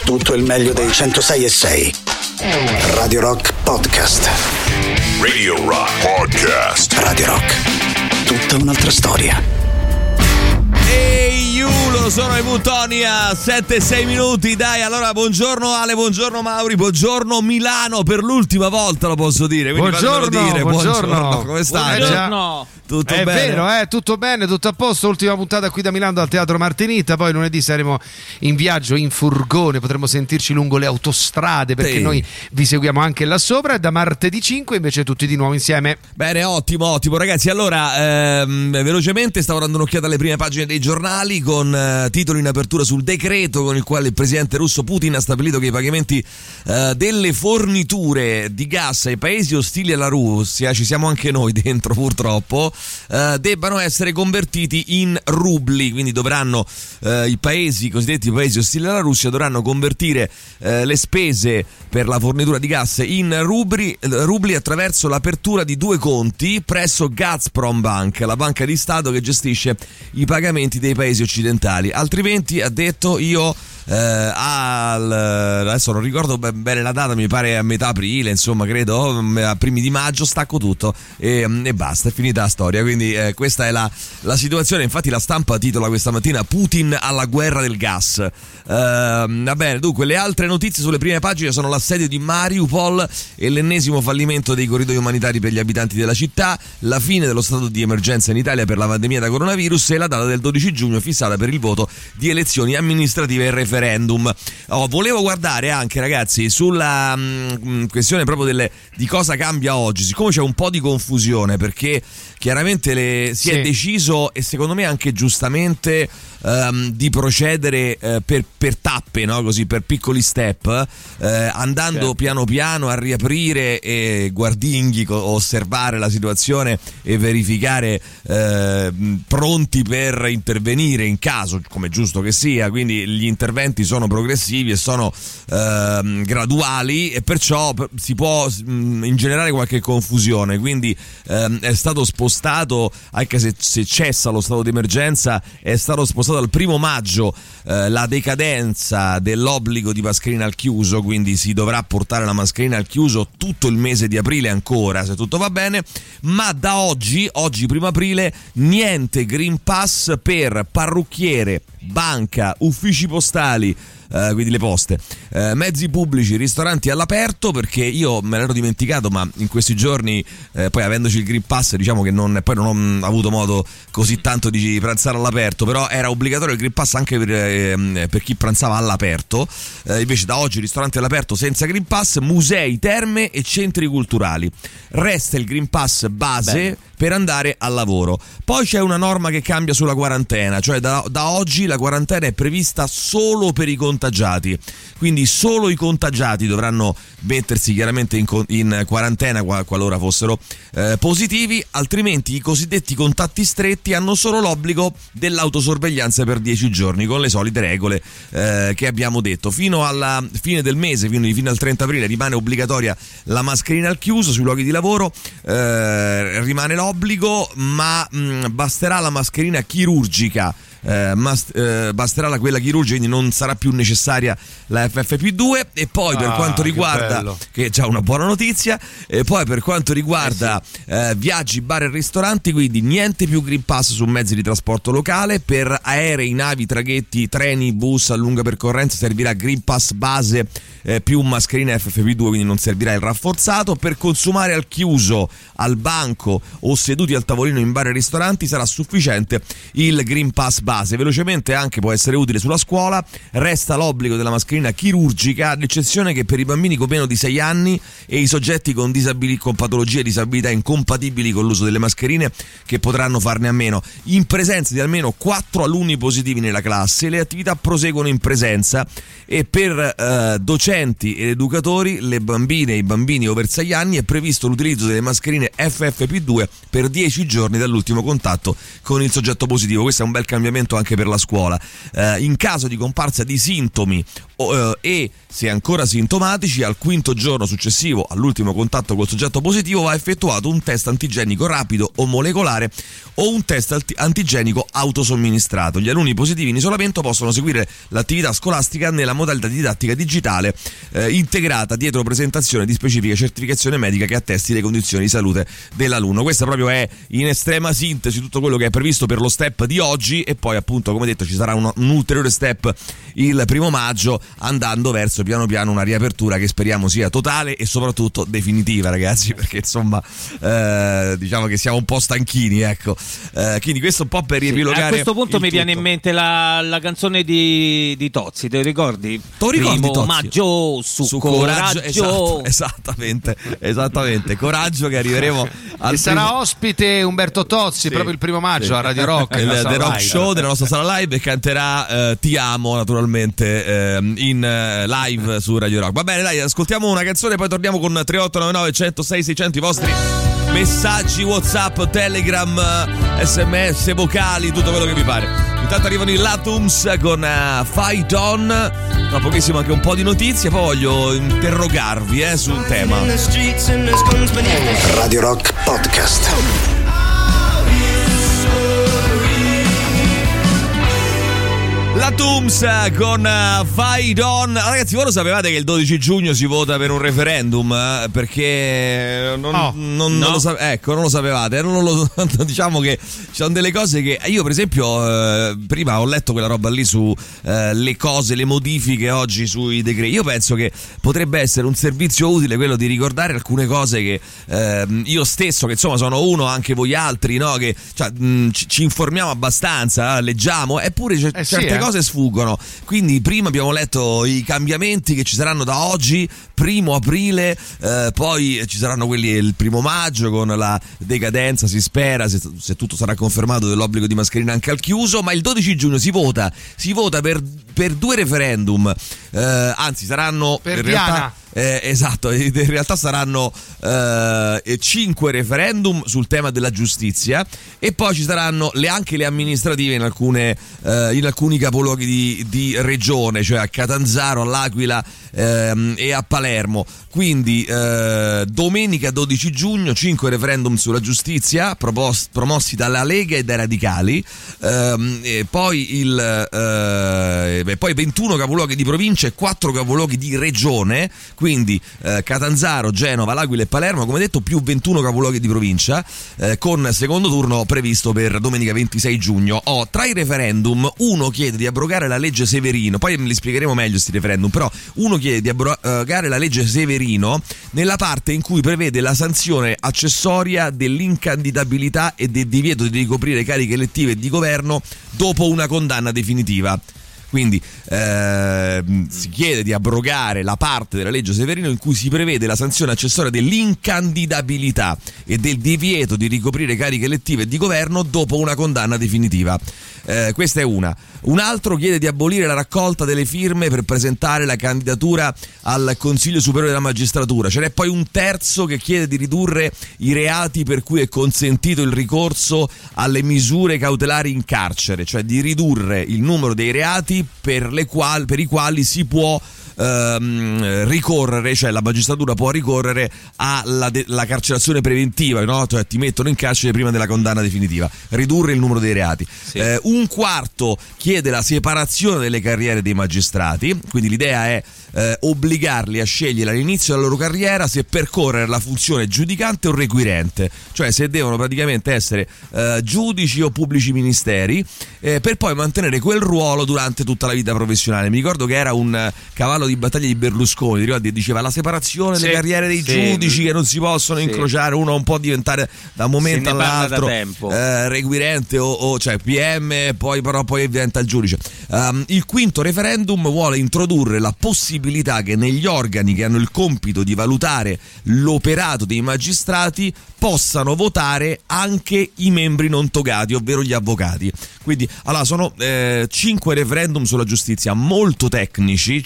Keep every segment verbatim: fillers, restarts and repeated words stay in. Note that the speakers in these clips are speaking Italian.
tutto il meglio dei centosei e sei. Radio Rock Podcast. Radio Rock Podcast. Radio Rock. Tutta un'altra storia. Ehi, you, lo sono i Mutonia, sette e sei minuti, dai, allora buongiorno Ale, buongiorno Mauri, buongiorno Milano, per l'ultima volta lo posso dire, quindi buongiorno, dire. buongiorno, buongiorno, come stai? Buongiorno. Tutto è bene? vero, eh, tutto bene, tutto a posto. Ultima puntata qui da Milano al Teatro Martinita. Poi lunedì saremo in viaggio in furgone, potremo sentirci lungo le autostrade perché sì. Noi vi seguiamo anche là sopra. E da martedì cinque invece tutti di nuovo insieme. Bene, ottimo, ottimo ragazzi. Allora, ehm, velocemente stavo dando un'occhiata alle prime pagine dei giornali con eh, titolo in apertura sul decreto con il quale il presidente russo Putin ha stabilito che i pagamenti eh, delle forniture di gas ai paesi ostili alla Russia, ci siamo anche noi dentro purtroppo, Uh, debbano essere convertiti in rubli, quindi dovranno uh, i paesi cosiddetti paesi ostili alla Russia dovranno convertire uh, le spese per la fornitura di gas in rubli, rubli attraverso l'apertura di due conti presso Gazprom Bank, la banca di Stato che gestisce i pagamenti dei paesi occidentali. Altrimenti, ha detto, io Uh, al, adesso non ricordo bene la data, mi pare a metà aprile, insomma credo a primi di maggio stacco tutto e, e basta, è finita la storia. Quindi eh, questa è la, la situazione. Infatti la stampa titola questa mattina Putin alla guerra del gas. uh, va bene, dunque le altre notizie sulle prime pagine sono l'assedio di Mariupol e l'ennesimo fallimento dei corridoi umanitari per gli abitanti della città, la fine dello stato di emergenza in Italia per la pandemia da coronavirus e la data del dodici giugno fissata per il voto di elezioni amministrative e referendum. Referendum. Oh, volevo guardare anche, ragazzi, sulla mh, questione proprio delle, di cosa cambia oggi, siccome c'è un po' di confusione perché chiaramente le, si sì. è deciso, e secondo me anche giustamente, um, di procedere uh, per, per tappe, no? Così, per piccoli step, uh, andando certo. piano piano a riaprire e guardinghi, osservare la situazione e verificare uh, pronti per intervenire in caso, come giusto che sia. Quindi gli interventi sono progressivi e sono uh, graduali e perciò si può mh, ingenerare qualche confusione. Quindi uh, è stato spostato, anche se, se cessa lo stato di emergenza, è stato spostato al primo maggio eh, la decadenza dell'obbligo di mascherina al chiuso, quindi si dovrà portare la mascherina al chiuso tutto il mese di aprile ancora, se tutto va bene. Ma da oggi, oggi primo aprile, niente Green Pass per parrucchiere, banca, uffici postali, Uh, quindi le poste, uh, mezzi pubblici, ristoranti all'aperto, perché io me l'ero dimenticato, ma in questi giorni uh, poi avendoci il Green Pass, diciamo che non, poi non ho avuto modo così tanto di pranzare all'aperto, però era obbligatorio il Green Pass anche per, eh, per chi pranzava all'aperto. Uh, invece da oggi ristoranti all'aperto senza Green Pass, musei, terme e centri culturali. Resta il Green Pass base Beh. per andare al lavoro. Poi c'è una norma che cambia sulla quarantena, cioè da, da oggi la quarantena è prevista solo per i contagiati, quindi solo i contagiati dovranno mettersi chiaramente in, in quarantena qualora fossero eh, positivi, altrimenti i cosiddetti contatti stretti hanno solo l'obbligo dell'autosorveglianza per dieci giorni con le solite regole eh, che abbiamo detto. Fino alla fine del mese, quindi fino al trenta aprile, rimane obbligatoria la mascherina al chiuso sui luoghi di lavoro, eh, rimane l'obbligo, ma mh, basterà la mascherina chirurgica. Eh, mas- eh, basterà la quella chirurgica, quindi non sarà più necessaria la F F P due. E poi per ah, quanto riguarda, che, che è già una buona notizia, e poi per quanto riguarda eh sì. eh, viaggi, bar e ristoranti, quindi niente più Green Pass su mezzi di trasporto locale. Per aerei, navi, traghetti, treni, bus a lunga percorrenza servirà Green Pass base eh, più mascherina F F P due, quindi non servirà il rafforzato. Per consumare al chiuso, al banco o seduti al tavolino in bar e ristoranti sarà sufficiente il Green Pass base. Velocemente anche può essere utile sulla scuola. Resta l'obbligo della mascherina chirurgica, ad eccezione che per i bambini con meno di sei anni e i soggetti con, disabili- con patologie e disabilità incompatibili con l'uso delle mascherine, che potranno farne a meno. In presenza di almeno quattro alunni positivi nella classe, le attività proseguono in presenza, e per eh, docenti ed educatori, le bambine e i bambini over sei anni, è previsto l'utilizzo delle mascherine F F P due per dieci giorni dall'ultimo contatto con il soggetto positivo. Questo è un bel cambiamento isolamento anche per la scuola. Eh, in caso di comparsa di sintomi eh, e se ancora sintomatici, al quinto giorno successivo all'ultimo contatto col soggetto positivo va effettuato un test antigenico rapido o molecolare o un test antigenico autosomministrato. Gli alunni positivi in isolamento possono seguire l'attività scolastica nella modalità didattica digitale eh, integrata dietro presentazione di specifica certificazione medica che attesti le condizioni di salute dell'alunno. Questa proprio è in estrema sintesi tutto quello che è previsto per lo step di oggi, e poi appunto, come detto, ci sarà un, un ulteriore step il primo maggio, andando verso piano piano una riapertura che speriamo sia totale e soprattutto definitiva, ragazzi, perché insomma eh, diciamo che siamo un po' stanchini, ecco. Eh, quindi questo un po' per riepilogare. Sì, a questo punto mi tutto. viene in mente la, la canzone di, di Tozzi, te lo ricordi? Te lo ricordi, Primo Tozzi? maggio su, Su coraggio, coraggio, esatto, esattamente, esattamente, coraggio, che arriveremo al e sarà primo... ospite Umberto Tozzi Sì, proprio il primo maggio sì. a Radio Rock, il nella The sala Rock live. Show della nostra sala live, e canterà eh, Ti amo naturalmente eh, in eh, live su Radio Rock. Va bene, dai, ascoltiamo una canzone, poi torniamo con tre otto nove nove uno zero sei sei zero zero, i vostri messaggi WhatsApp, Telegram, sms, vocali, tutto quello che vi pare. Intanto arrivano i Latums con uh, Fight On, tra pochissimo anche un po' di notizie, poi voglio interrogarvi eh, su un tema. Radio Rock Podcast. La Tooms con uh, Fight On. Ragazzi, voi lo sapevate che il dodici giugno si vota per un referendum? Eh? Perché non, oh, non, no. non lo sa- ecco, non lo sapevate. Non lo, diciamo che ci sono delle cose che io, per esempio, eh, prima ho letto quella roba lì su eh, le cose, le modifiche oggi sui decreti. Io penso che potrebbe essere un servizio utile quello di ricordare alcune cose che eh, io stesso, che insomma sono uno, anche voi altri, no? Che cioè, mh, ci, ci informiamo abbastanza, leggiamo, eppure c- eh sì, certe eh. cose sfuggono. Quindi prima abbiamo letto i cambiamenti che ci saranno da oggi, primo aprile, eh, poi ci saranno quelli il primo maggio con la decadenza, si spera, se, se tutto sarà confermato, dell'obbligo di mascherina anche al chiuso. Ma il dodici giugno si vota, si vota per, per due referendum, eh, anzi saranno Per in Diana. realtà Eh, esatto, in realtà saranno eh, cinque referendum sul tema della giustizia, e poi ci saranno le, anche le amministrative in, alcune, eh, in alcuni capoluoghi di, di regione, cioè a Catanzaro, all'Aquila ehm, e a Palermo. Quindi eh, domenica dodici giugno cinque referendum sulla giustizia propos- promossi dalla Lega e dai Radicali, ehm, e poi, il, eh, beh, poi ventuno capoluoghi di provincia e quattro capoluoghi di regione. Quindi eh, Catanzaro, Genova, l'Aquila e Palermo, come detto, più ventuno capoluoghi di provincia, eh, con secondo turno previsto per domenica ventisei giugno. Oh, tra i referendum, uno chiede di abrogare la legge Severino, poi li spiegheremo meglio questi referendum, però uno chiede di abrogare la legge Severino nella parte in cui prevede la sanzione accessoria dell'incandidabilità e del divieto di ricoprire cariche elettive di governo dopo una condanna definitiva. Quindi eh, si chiede di abrogare la parte della legge Severino in cui si prevede la sanzione accessoria dell'incandidabilità e del divieto di ricoprire cariche elettive di governo dopo una condanna definitiva. Eh, questa è una. Un altro chiede di abolire la raccolta delle firme per presentare la candidatura al Consiglio Superiore della Magistratura. Ce n'è poi un terzo che chiede di ridurre i reati per cui è consentito il ricorso alle misure cautelari in carcere, cioè di ridurre il numero dei reati per, le quali, per i quali si può ehm, ricorrere, cioè la magistratura può ricorrere alla de- la carcerazione preventiva, no? Cioè ti mettono in carcere prima della condanna definitiva. Ridurre il numero dei reati. Sì. Eh, un quarto chiede la separazione delle carriere dei magistrati, quindi l'idea è eh, obbligarli a scegliere all'inizio della loro carriera se percorrere la funzione giudicante o requirente, cioè se devono praticamente essere eh, giudici o pubblici ministeri, eh, per poi mantenere quel ruolo durante tutta la vita professionale. Mi ricordo che era un eh, cavallo di battaglia di Berlusconi, ti ricordi? Diceva la separazione sì, delle carriere dei sì, giudici che non si possono sì. incrociare, uno non può diventare da un momento Se ne parla all'altro da tempo. eh, requirente o, o cioè P M, poi però poi diventa il giudice. Um, il quinto referendum vuole introdurre la possibilità che negli organi che hanno il compito di valutare l'operato dei magistrati possano votare anche i membri non togati, ovvero gli avvocati. Quindi allora sono eh, cinque referendum sulla giustizia molto tecnici, cioè almeno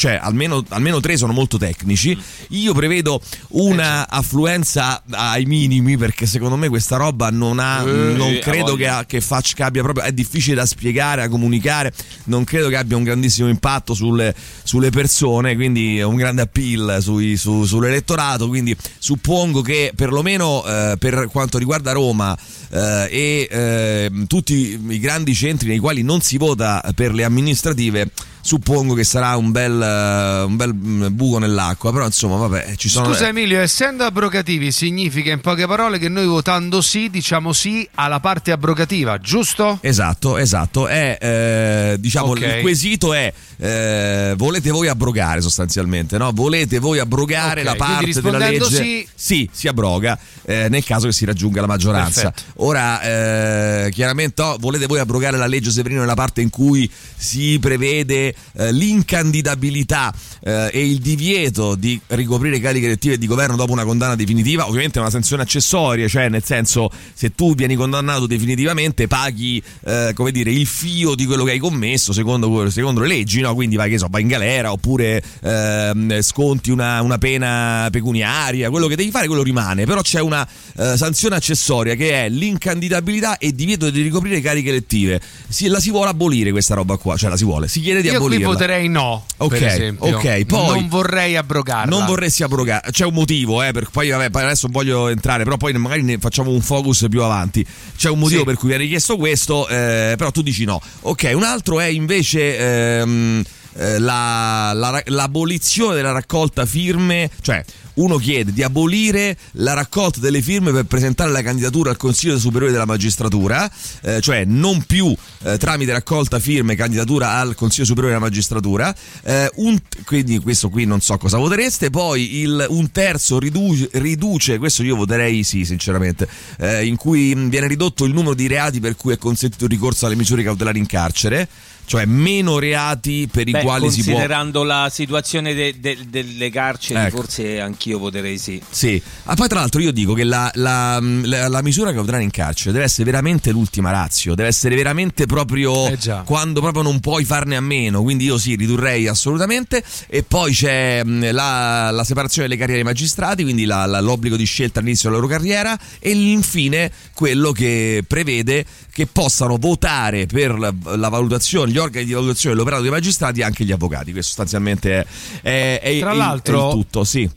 almeno, almeno tre sono molto tecnici. Io prevedo una affluenza ai minimi, perché secondo me questa roba non ha, eh, non credo che, voglia. che faccia, che abbia proprio, è difficile da spiegare, da comunicare, non credo che abbia un grandissimo impatto sulle, sulle persone, quindi è un grande appeal sui, su, sull'elettorato, quindi suppongo che perlomeno eh, per quanto riguarda Roma eh, e eh, tutti i grandi centri nei quali non si vota per le amministrative, suppongo che sarà un bel, un bel buco nell'acqua, però insomma vabbè, ci sono. Scusa Emilio, essendo abrogativi significa in poche parole che noi votando sì diciamo sì alla parte abrogativa, giusto? Esatto, esatto, è eh, diciamo Okay. il quesito è eh, volete voi abrogare sostanzialmente, no? Volete voi abrogare Ok, la parte quindi della rispondendo legge? sì- Sì, si abroga eh, nel caso che si raggiunga la maggioranza. Perfetto. Ora eh, chiaramente oh, volete voi abrogare la legge Severino nella parte in cui si prevede eh, l'incandidabilità eh, e il divieto di ricoprire cariche elettive di governo dopo una condanna definitiva. Ovviamente è una sanzione accessoria, cioè nel senso, se tu vieni condannato definitivamente paghi eh, come dire il fio di quello che hai commesso secondo, secondo le leggi, no? Quindi vai, che so, vai in galera oppure ehm, sconti una, una pena pecuniaria, quello che devi fare quello rimane, però c'è una eh, sanzione accessoria che è l'incandidabilità e divieto di ricoprire cariche elettive. Si, la si vuole abolire questa roba qua, cioè la si vuole, si chiede di Io qui abolirla. voterei no, Ok, per esempio. ok, poi- non vorrei abrogarla. Non vorresti abrogare, c'è un motivo, eh, per, poi vabbè, poi adesso non voglio entrare, però poi magari ne facciamo un focus più avanti. C'è un motivo Sì. per cui viene richiesto questo, eh, però tu dici no. Ok, un altro è invece ehm, eh, la, la- l'abolizione della raccolta firme, cioè uno chiede di abolire la raccolta delle firme per presentare la candidatura al Consiglio Superiore della Magistratura, eh, cioè non più eh, tramite raccolta firme candidatura al Consiglio Superiore della Magistratura, eh, un, quindi questo qui non so cosa votereste. Poi il, un terzo riduce, riduce, questo io voterei sì sinceramente, eh, in cui viene ridotto il numero di reati per cui è consentito il ricorso alle misure cautelari in carcere, cioè meno reati per i Beh, quali si può. considerando la situazione de- de- delle carceri, Ecco. forse anch'io voterei sì. Sì, ah, poi tra l'altro io dico che la, la, la, la misura cautelare in carcere deve essere veramente l'ultima ratio, deve essere veramente proprio Eh già. quando proprio non puoi farne a meno, quindi io sì, ridurrei assolutamente. E poi c'è mh, la, la separazione delle carriere dei magistrati, quindi la, la, l'obbligo di scelta all'inizio della loro carriera, e infine quello che prevede che possano votare per la, la valutazione, gli organi di valutazione dell'operato dei magistrati anche gli avvocati. Questo sostanzialmente è, è, è, Tra è- l'altro- è il tutto, sì.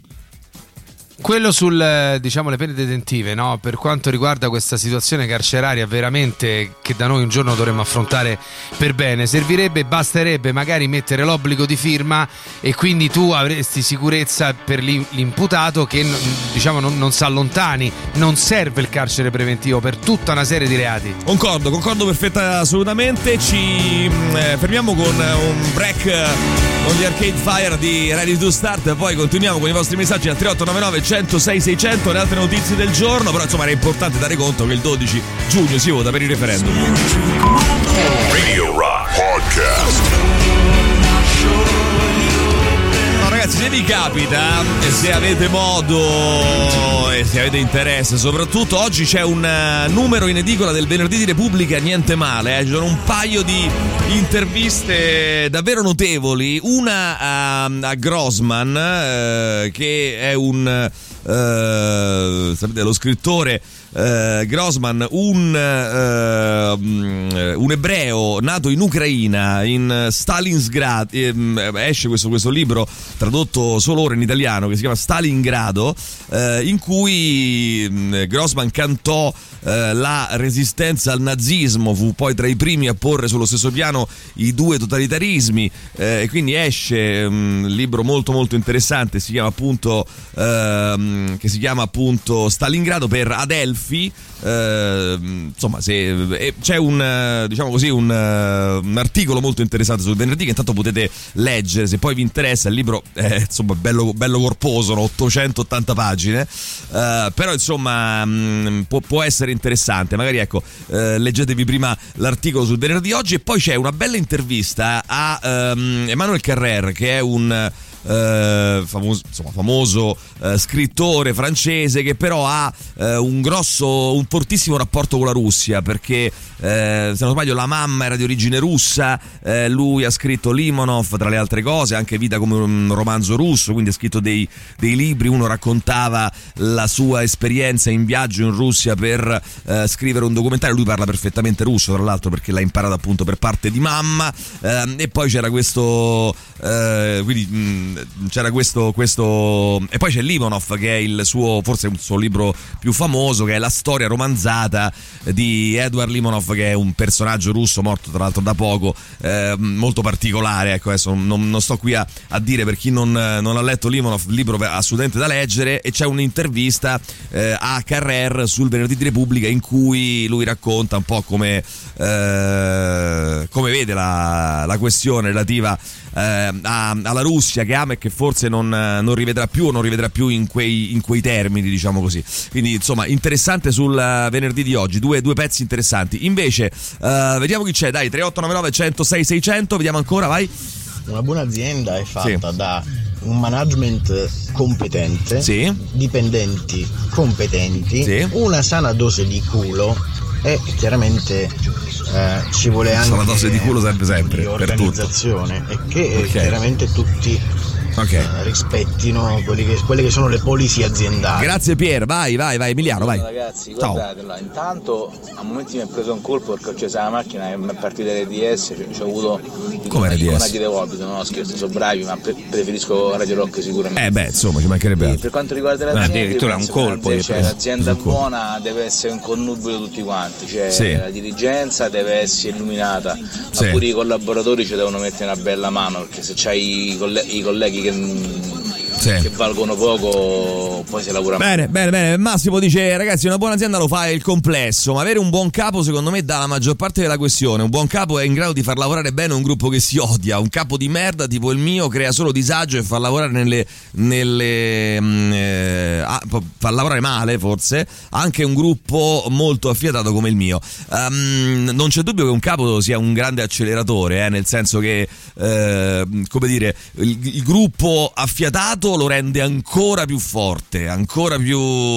Quello sul, eh, diciamo, le pene detentive, no? Per quanto riguarda questa situazione carceraria veramente che da noi un giorno dovremmo affrontare per bene, servirebbe, basterebbe magari mettere l'obbligo di firma e quindi tu avresti sicurezza per l'im- l'imputato che n- diciamo non, non si allontani. Non serve il carcere preventivo per tutta una serie di reati. Concordo, concordo perfetta assolutamente. Ci mh, eh, fermiamo con eh, un break eh, con gli Arcade Fire di Ready to Start, poi continuiamo con i vostri messaggi al tre otto nove nove uno zero sei sei zero zero, le altre notizie del giorno. Però insomma era importante dare conto che il dodici giugno si vota per il referendum. Radio Rock Podcast. No, ragazzi, se vi capita e se avete modo e se avete interesse, soprattutto oggi c'è un uh, numero in edicola del Venerdì di Repubblica, niente male, eh. Ci sono un paio di interviste davvero notevoli, una a, a Grossman, eh, che è un eh, sapete, lo scrittore eh, Grossman, un, eh, un ebreo nato in Ucraina, in Stalingrad, eh, esce questo, questo libro tradotto solo ora in italiano che si chiama Stalingrado, eh, in cui mh, Grossman cantò eh, la resistenza al nazismo, fu poi tra i primi a porre sullo stesso piano i due totalitarismi, eh, e quindi esce un libro molto molto interessante, si chiama appunto ehm, che si chiama appunto Stalingrado per Adelphi. Eh, insomma, se eh, c'è un eh, diciamo così un, eh, un articolo molto interessante sul Venerdì che intanto potete leggere se poi vi interessa. Il libro è insomma bello, bello corposo, sono ottocentottanta pagine, eh, però insomma mh, può, può essere interessante. Magari ecco, eh, leggetevi prima l'articolo sul Venerdì oggi, e poi c'è una bella intervista a um, Emmanuel Carrer, che è un eh, famoso, insomma, famoso eh, scrittore francese che però ha eh, un grosso, un fortissimo rapporto con la Russia, perché eh, se non sbaglio la mamma era di origine russa, eh, lui ha scritto Limonov tra le altre cose, anche Vita come un romanzo russo, quindi ha scritto dei, dei libri. Uno raccontava la sua esperienza in viaggio in Russia per eh, scrivere un documentario. Lui parla perfettamente russo, tra l'altro, perché l'ha imparato appunto per parte di mamma, eh, e poi c'era questo eh, quindi mh, c'era questo, questo e poi c'è Limonov, che è il suo, forse il suo libro più famoso, che è la storia romanzata di Edward Limonov, che è un personaggio russo morto tra l'altro da poco, eh, molto particolare. Ecco, adesso non, non sto qui a, a dire, per chi non, non ha letto Limonov, libro assolutamente da leggere. E c'è un'intervista eh, a Carrer sul Venerdì di Repubblica in cui lui racconta un po' come eh, come vede la, la questione relativa eh, a, alla Russia, che ama e che forse non, non rivedrà più o non rivedrà più in quei, in quei termini, diciamo così. Quindi insomma interessante sul venerdì di oggi, due, due pezzi interessanti. Invece eh, vediamo chi c'è, dai, tre otto nove nove uno zero sei sei zero zero, vediamo ancora, vai. Una buona azienda è fatta sì. da un management competente, sì. dipendenti competenti, sì. una sana dose di culo e chiaramente eh, ci vuole anche una dose di culo sempre sempre di organizzazione per tutto. E che okay. chiaramente tutti Okay. Uh, rispettino quelli che, quelle che sono le policy aziendali. Grazie Pier, vai, vai, vai Emiliano, vai. Ragazzi, guardatela, intanto a momenti mi è preso un colpo perché ho acceso la macchina e mi è partita l'R D S, cioè, ci ho avuto come R D S? di devolvito, no scherzo, sono bravi, ma pre- preferisco Radio Rock sicuramente. Eh beh, insomma, ci mancherebbe altro. Per quanto riguarda l'azienda, eh, addirittura un colpo, cioè, l'azienda buona deve essere un connubio di tutti quanti, cioè sì. la dirigenza deve essere illuminata, sì. ma pure i collaboratori ci devono mettere una bella mano, perché se c'hai i, coll- i colleghi che Sì. che valgono poco, poi si lavora bene, bene, bene. Massimo dice: ragazzi, una buona azienda lo fa il complesso, ma avere un buon capo secondo me dà la maggior parte della questione. Un buon capo è in grado di far lavorare bene un gruppo che si odia. Un capo di merda tipo il mio crea solo disagio e fa lavorare nelle nelle mh, eh, ah, fa lavorare male forse anche un gruppo molto affiatato come il mio. Um, non c'è dubbio che un capo sia un grande acceleratore, eh, nel senso che eh, come dire, il, il gruppo affiatato lo rende ancora più forte, ancora più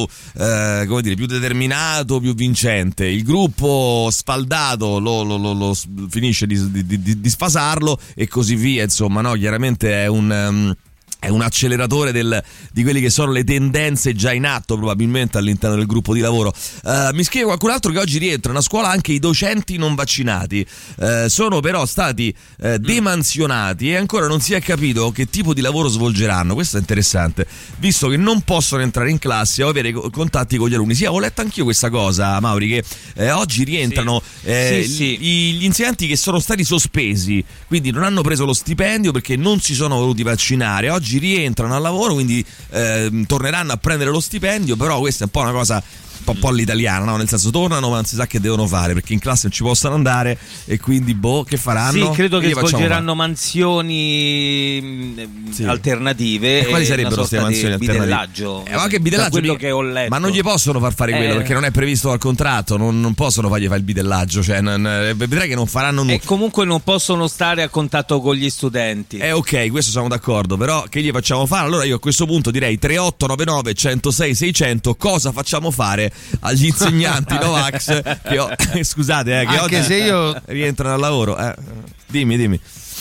eh, come dire, più determinato, più vincente. Il gruppo sfaldato lo, lo, lo, lo finisce di, di, di, di sfasarlo e così via, insomma, no? Chiaramente è un um, è un acceleratore del, di quelli che sono le tendenze già in atto probabilmente all'interno del gruppo di lavoro. Uh, mi scrive qualcun altro che oggi rientrano a scuola anche i docenti non vaccinati, uh, sono però stati uh, demansionati e ancora non si è capito che tipo di lavoro svolgeranno. Questo è interessante, visto che non possono entrare in classe o avere contatti con gli alunni. Sì, ho letto anch'io questa cosa, Mauri, che eh, oggi rientrano sì. Eh, sì, sì. Gli, gli insegnanti che sono stati sospesi, quindi non hanno preso lo stipendio perché non si sono voluti vaccinare. Oggi rientrano al lavoro, quindi eh, torneranno a prendere lo stipendio, però questa è un po' una cosa un po', un po' all'italiana, no? Nel senso, tornano ma non si sa che devono fare perché in classe non ci possono andare e quindi boh, che faranno? Sì, credo che, che svolgeranno fare? mansioni sì. alternative. E quali sarebbero queste mansioni alternative? Bidellaggio, eh, ma anche bidellaggio, quello mica, che ho letto. Ma non gli possono far fare quello eh. perché non è previsto dal contratto, non, non possono fargli fare il bidellaggio, cioè non, vedrai che non faranno nulla. E comunque non possono stare a contatto con gli studenti. Eh ok, questo siamo d'accordo, però che gli facciamo fare? Allora io a questo punto direi tre otto nove nove uno zero sei sei zero zero, cosa facciamo fare agli insegnanti Novax che ho, scusate eh, che anche oggi se io rientrano al lavoro, eh. dimmi dimmi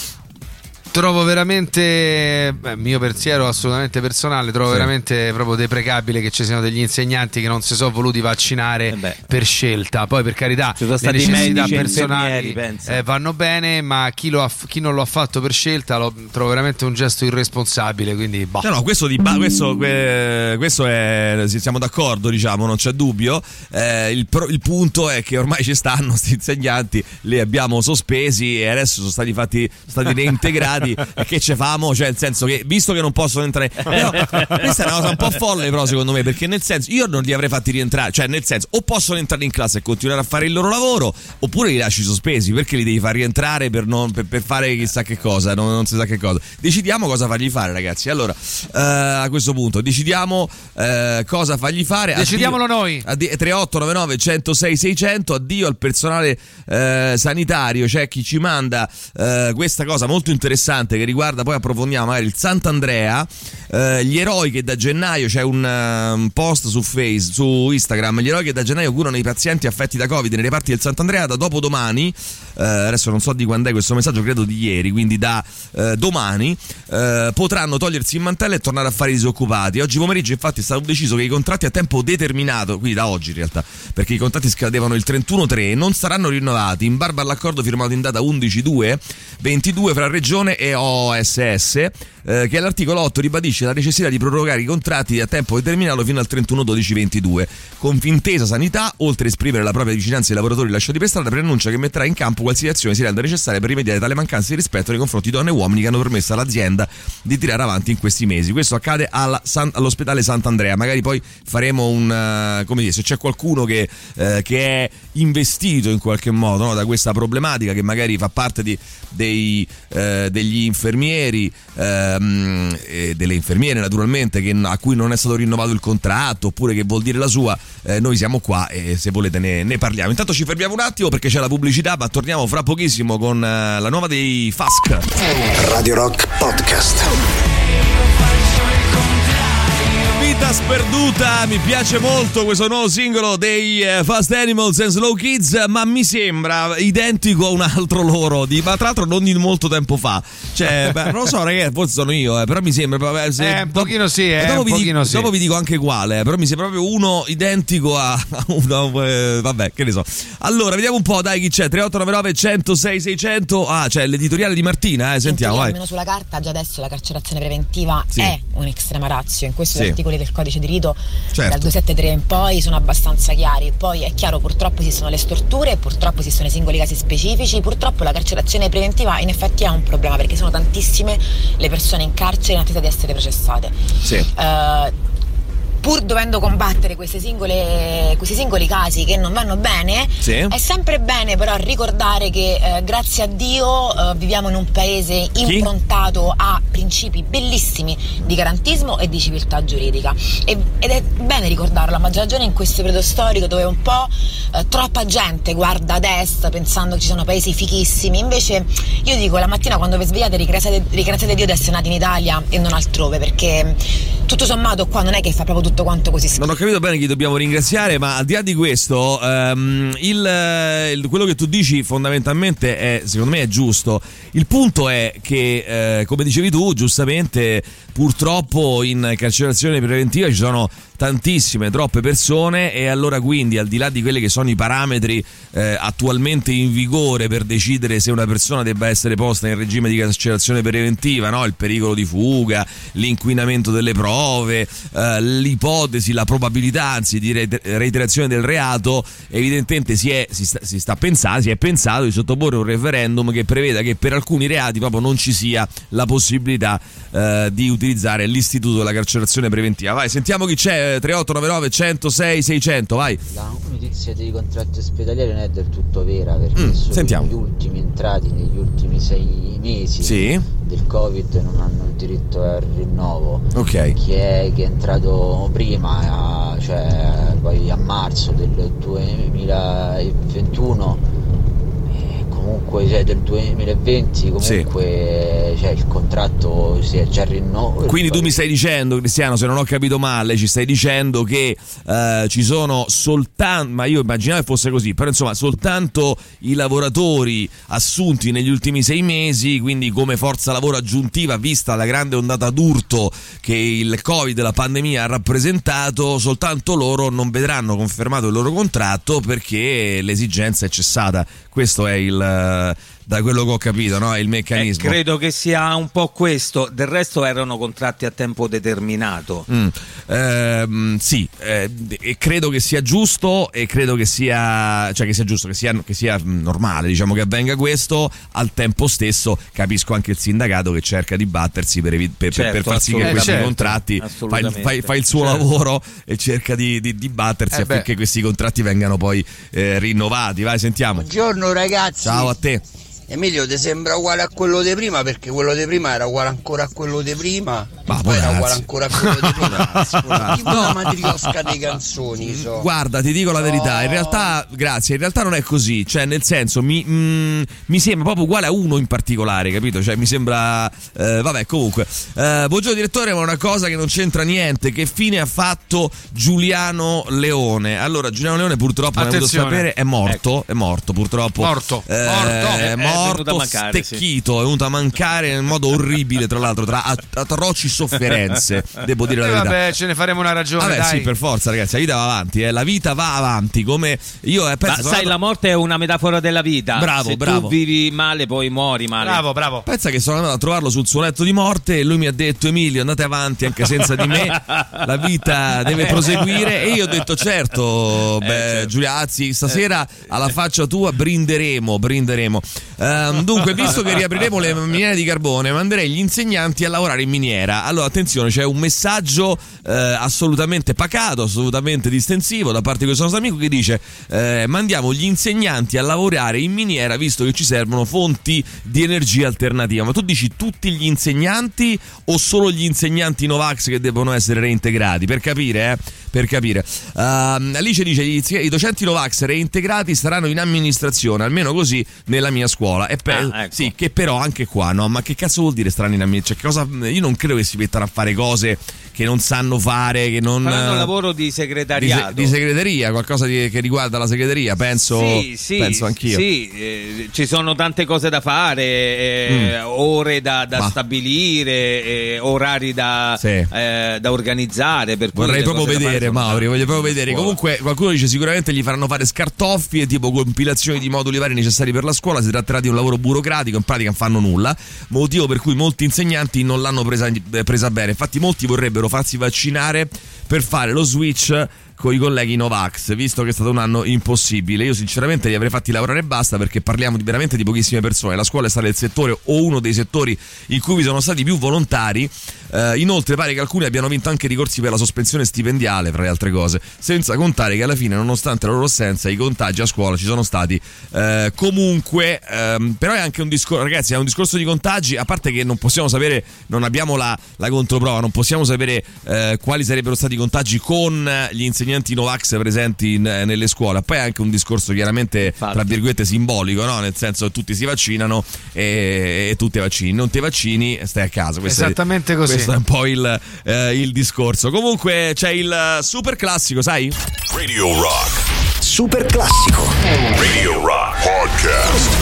trovo veramente, beh, mio pensiero assolutamente personale, trovo sì. veramente proprio deprecabile che ci siano degli insegnanti che non si sono voluti vaccinare eh per scelta. Poi per carità le necessità personali eh, vanno bene, ma chi, lo ha, chi non lo ha fatto per scelta lo trovo veramente un gesto irresponsabile, quindi boh. No, no, questo, di, questo, questo è, siamo d'accordo, diciamo, non c'è dubbio. Eh, il, il punto è che ormai ci stanno questi insegnanti, li abbiamo sospesi e adesso sono stati fatti, sono stati reintegrati. E che ce famo? Cioè, nel senso che, visto che non possono entrare, però, questa è una cosa un po' folle, però, secondo me, perché nel senso, io non li avrei fatti rientrare, cioè, nel senso, o possono entrare in classe e continuare a fare il loro lavoro, oppure li lasci sospesi, perché li devi far rientrare per, non, per, per fare chissà che cosa, non, non si sa che cosa. Decidiamo cosa fargli fare, ragazzi. Allora, eh, a questo punto, decidiamo eh, cosa fargli fare. Decidiamolo addio, noi. Addio, tre otto nove nove uno zero sei sei zero zero, addio al personale eh, sanitario. C'è chi ci manda eh, questa cosa molto interessante interessante che riguarda, poi approfondiamo magari il Sant'Andrea, eh, gli eroi che da gennaio, c'è un, uh, un post su Face, su Instagram, gli eroi che da gennaio curano i pazienti affetti da Covid nei reparti del Sant'Andrea da dopodomani, eh, adesso non so di quando è questo messaggio, credo di ieri, quindi da eh, domani eh, potranno togliersi il mantello e tornare a fare i disoccupati. Oggi pomeriggio infatti è stato deciso che i contratti a tempo determinato, quindi da oggi in realtà, perché i contratti scadevano il trentuno tre, non saranno rinnovati in barba all'accordo firmato in data undici due ventidue fra Regione e O S S, eh, che all'articolo otto ribadisce la necessità di prorogare i contratti a tempo determinato fino al trentuno dodici ventidue. Confintesa Sanità, oltre a esprimere la propria vicinanza ai lavoratori lasciati per strada, preannuncia che metterà in campo qualsiasi azione si renda necessaria per rimediare tale mancanza di rispetto nei confronti di donne e uomini che hanno permesso all'azienda di tirare avanti in questi mesi. Questo accade alla San, all'ospedale Sant'Andrea. Magari poi faremo un, uh, come dire, se c'è qualcuno che, uh, che è investito in qualche modo, no, da questa problematica, che magari fa parte di, dei, uh, degli infermieri um, e delle infermiere naturalmente, che, a cui non è stato rinnovato il contratto, oppure che vuol dire la sua, eh, noi siamo qua e se volete ne, ne parliamo. Intanto ci fermiamo un attimo perché c'è la pubblicità, ma torniamo fra pochissimo con uh, la nuova dei F A S C. Radio Rock Podcast. Vita sperduta, mi piace molto questo nuovo singolo dei uh, Fast Animals and Slow Kids, ma mi sembra identico a un altro loro, di, ma tra l'altro non di molto tempo fa. Cioè, beh, non lo so ragazzi, forse sono io, eh, però mi sembra vabbè, se, eh, un pochino sì, eh, dopo, un vi pochino dico, sì. dopo vi dico anche quale, eh, però mi sembra proprio uno identico a, a uno, eh, vabbè, che ne so. Allora, vediamo un po', dai, chi c'è? tre otto nove nove uno zero sei sei zero zero. Ah, c'è l'editoriale di Martina, eh, sentiamo, vai. Almeno sulla carta, già adesso la carcerazione preventiva sì. è un extrema ratio. In questi sì. articoli del codice di rito, certo, dal duecentosettantatré in poi sono abbastanza chiari. Poi è chiaro, purtroppo esistono le storture, purtroppo esistono i singoli casi specifici, purtroppo la carcerazione preventiva in effetti è un problema, perché sono tantissime le persone in carcere in attesa di essere processate. Sì. Uh, pur dovendo combattere queste singole, questi singoli casi che non vanno bene, sì. è sempre bene però ricordare che eh, grazie a Dio eh, viviamo in un paese improntato Chi? a principi bellissimi di garantismo e di civiltà giuridica, e, ed è bene ricordarlo, a maggior ragione in questo periodo storico dove un po' eh, troppa gente guarda ad est pensando che ci sono paesi fichissimi. Invece io dico, la mattina quando vi svegliate ringraziate, ringraziate Dio di essere nati in Italia e non altrove, perché tutto sommato qua non è che fa proprio tutto quanto così schifo. Non ho capito bene chi dobbiamo ringraziare, ma al di là di questo, um, il, il, quello che tu dici fondamentalmente è, secondo me è giusto. Il punto è che, eh, come dicevi tu, giustamente, purtroppo in carcerazione preventiva ci sono tantissime, troppe persone, e allora quindi, al di là di quelli che sono i parametri eh, attualmente in vigore per decidere se una persona debba essere posta in regime di carcerazione preventiva, no? Il pericolo di fuga, l'inquinamento delle prove, eh, l'ipotesi, la probabilità anzi di reiterazione del reato, evidentemente si, è, si, sta, si sta pensando, si è pensato di sottoporre un referendum che preveda che per alcuni reati proprio non ci sia la possibilità eh, di utilizzare l'istituto della carcerazione preventiva. Vai, sentiamo chi c'è. tre otto nove nove uno zero sei sei zero zero, vai. La notizia dei contratti ospedalieri non è del tutto vera, perché mm, solo sentiamo. gli ultimi entrati negli ultimi sei mesi sì. del Covid non hanno il diritto al rinnovo. Ok. Chi è che è entrato prima, cioè poi a marzo del duemilaventuno, comunque, cioè, del duemilaventi, comunque, sì. Cioè, il contratto si è già rinnovato. Quindi tu mi stai dicendo, Cristiano, se non ho capito male, ci stai dicendo che eh, ci sono soltanto, ma io immaginavo che fosse così, però insomma soltanto i lavoratori assunti negli ultimi sei mesi, quindi come forza lavoro aggiuntiva, vista la grande ondata d'urto che il Covid, la pandemia ha rappresentato, soltanto loro non vedranno confermato il loro contratto perché l'esigenza è cessata. Questo è il, da quello che ho capito, no? È il meccanismo. Eh, credo che sia un po' questo. Del resto erano contratti a tempo determinato. Mm. Ehm, sì, eh, e credo che sia giusto, e credo che sia, cioè che sia giusto, che sia, che sia normale, diciamo, che avvenga questo. Al tempo stesso capisco anche il sindacato che cerca di battersi per, evi- per, certo, per far sì che questi certo, contratti fa il, fa, fa il suo certo. lavoro e cerca di, di, di battersi eh affinché beh. questi contratti vengano poi eh, rinnovati. Vai, sentiamo. Buongiorno ragazzi. Ciao a te. Emilio ti sembra uguale a quello di prima, perché quello di prima era uguale ancora a quello di prima, ma poi era ragazzi. uguale ancora a quello di prima. Tipo una matriosca dei canzoni, so. Guarda, ti dico la verità, in realtà, grazie, in realtà non è così, cioè nel senso mi, mm, mi sembra proprio uguale a uno in particolare, capito? Cioè mi sembra, eh, vabbè, comunque. Eh, buongiorno direttore, ma una cosa che non c'entra niente, che fine ha fatto Giuliano Leone? Allora, Giuliano Leone purtroppo, come avete sapere, è morto, ecco. è morto purtroppo. Morto, eh, morto. È morto, è venuto a mancare, stecchito, sì. È venuto a mancare in modo orribile, tra l'altro, tra atroci sofferenze, devo dire la eh, verità. Vabbè, ce ne faremo una ragione, Vabbè, dai. sì, per forza, ragazzi, la vita va avanti, eh. La vita va avanti, come io eh, penso, ma sai, la morte è una metafora della vita. Bravo, Se bravo. tu vivi male, poi muori male. Bravo, bravo. Pensa che sono andato a trovarlo sul suo letto di morte e lui mi ha detto: Emilio, andate avanti anche senza di me, la vita deve proseguire. E io ho detto: certo, beh, eh, certo. Giuliazzi, stasera alla faccia tua brinderemo, brinderemo. Um, dunque, visto che riapriremo le miniere di carbone, manderei gli insegnanti a lavorare in miniera. Allora, attenzione, c'è un messaggio eh, assolutamente pacato, assolutamente distensivo da parte di questo nostro amico che dice: eh, mandiamo gli insegnanti a lavorare in miniera visto che ci servono fonti di energia alternativa. Ma tu dici tutti gli insegnanti o solo gli insegnanti Novax che devono essere reintegrati? Per capire, eh? Per capire. Uh, Alice dice: i docenti Novax reintegrati saranno in amministrazione, almeno così nella mia scuola. E pe- ah, ecco. Sì, che però anche qua, no? Ma che cazzo vuol dire saranno in amministrazione? Cioè, cosa, io non credo che si mettano a fare cose che non sanno fare, che non faranno un lavoro di segretariato, di, se, di segreteria, qualcosa di, che riguarda la segreteria, penso, sì, sì, penso anch'io. Sì, eh, ci sono tante cose da fare, eh, mm. ore da, da stabilire, eh, orari da, sì. eh, da organizzare. Per vorrei proprio vedere, Mauri, voglio proprio vedere. Scuola. Comunque qualcuno dice sicuramente gli faranno fare scartoffie, tipo compilazioni di moduli vari necessari per la scuola. Si tratterà di un lavoro burocratico, in pratica non fanno nulla, motivo per cui molti insegnanti non l'hanno presa, presa bene. Infatti molti vorrebbero farsi vaccinare per fare lo switch con i colleghi Novax, visto che è stato un anno impossibile. Io sinceramente li avrei fatti lavorare e basta, perché parliamo di, veramente di pochissime persone. La scuola è stata il settore o uno dei settori in cui vi sono stati più volontari. Eh, inoltre pare che alcuni abbiano vinto anche ricorsi per la sospensione stipendiale, fra le altre cose, senza contare che alla fine, nonostante la loro assenza, i contagi a scuola ci sono stati eh, comunque. Ehm, però è anche un discorso, ragazzi, è un discorso di contagi, a parte che non possiamo sapere, non abbiamo la, la controprova, non possiamo sapere eh, quali sarebbero stati i contagi con gli insegnanti Novax presenti in, nelle scuole. Poi è anche un discorso chiaramente, infatti, tra virgolette simbolico, no? Nel senso che tutti si vaccinano e, e tu ti vaccini, non ti vaccini stai a casa. Questo esattamente è, così. Questo è un po' il, eh, il discorso. Comunque c'è il super classico, sai? Radio Rock. Super classico. Radio Rock Podcast.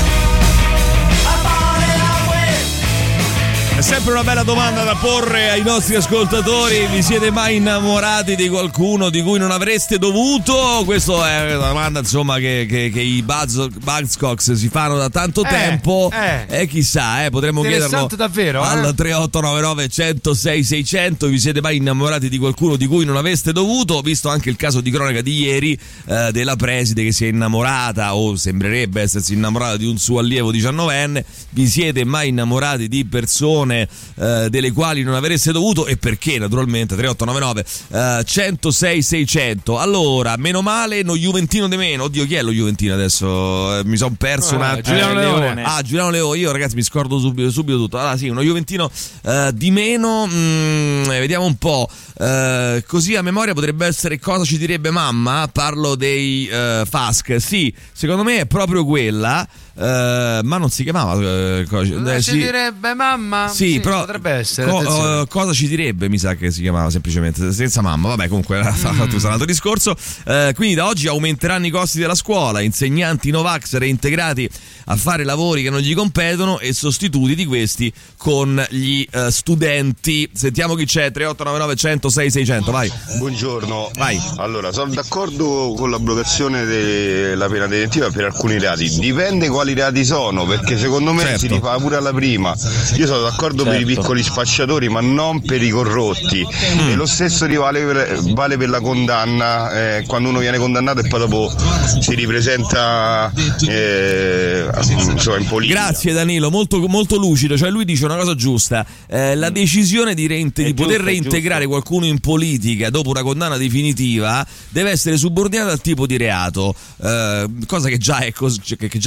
È sempre una bella domanda da porre ai nostri ascoltatori: vi siete mai innamorati di qualcuno di cui non avreste dovuto? Questa è una domanda, insomma, che, che, che i Buzz, Buzzcocks si fanno da tanto eh, tempo eh. e chissà, eh, potremmo chiederlo davvero, al eh? tre otto nove nove uno zero sei sei zero zero. Vi siete mai innamorati di qualcuno di cui non avreste dovuto? Visto anche il caso di cronaca di ieri eh, della preside che si è innamorata, o sembrerebbe essersi innamorata, di un suo allievo diciannovenne. Vi siete mai innamorati di persone Uh, delle quali non avreste dovuto, e perché? Naturalmente tre otto nove nove uno zero sei sei zero zero. Allora, meno male, no Juventino di meno. Oddio, chi è lo Juventino adesso? Uh, mi sono perso uh, un attimo. Giuliano Leone. Ah, Giuliano Leone. Io, ragazzi, mi scordo subito, subito tutto. Allora, sì, uno Juventino uh, di meno. Mm, vediamo un po'. Uh, così a memoria potrebbe essere Cosa ci direbbe mamma? Parlo dei uh, F A S C. Sì, secondo me è proprio quella. Uh, ma non si chiamava uh, cosa eh, ci si direbbe mamma? Sì, sì, però potrebbe essere. co- uh, cosa ci direbbe, mi sa che si chiamava semplicemente senza mamma. Vabbè, comunque era mm. un altro discorso. Uh, quindi da oggi aumenteranno i costi della scuola, insegnanti Novax reintegrati a fare lavori che non gli competono e sostituti di questi con gli uh, studenti. Sentiamo chi c'è. Tre otto nove nove uno zero sei sei zero zero. Vai. Buongiorno. Vai. Allora, sono d'accordo con l'abrogazione della pena detentiva per alcuni reati. Dipende quali reati sono, perché secondo me certo. si rifà pure alla prima. Io sono d'accordo certo. per i piccoli spacciatori, ma non per i corrotti. Mm. E lo stesso vale per, vale per la condanna, eh, quando uno viene condannato e poi dopo si ripresenta eh, insomma, in politica. Grazie Danilo, molto, molto lucido. Cioè lui dice una cosa giusta, eh, la decisione di, reinte- di poter reintegrare qualcuno in politica dopo una condanna definitiva deve essere subordinata al tipo di reato, eh, cosa che già è, cos- che già è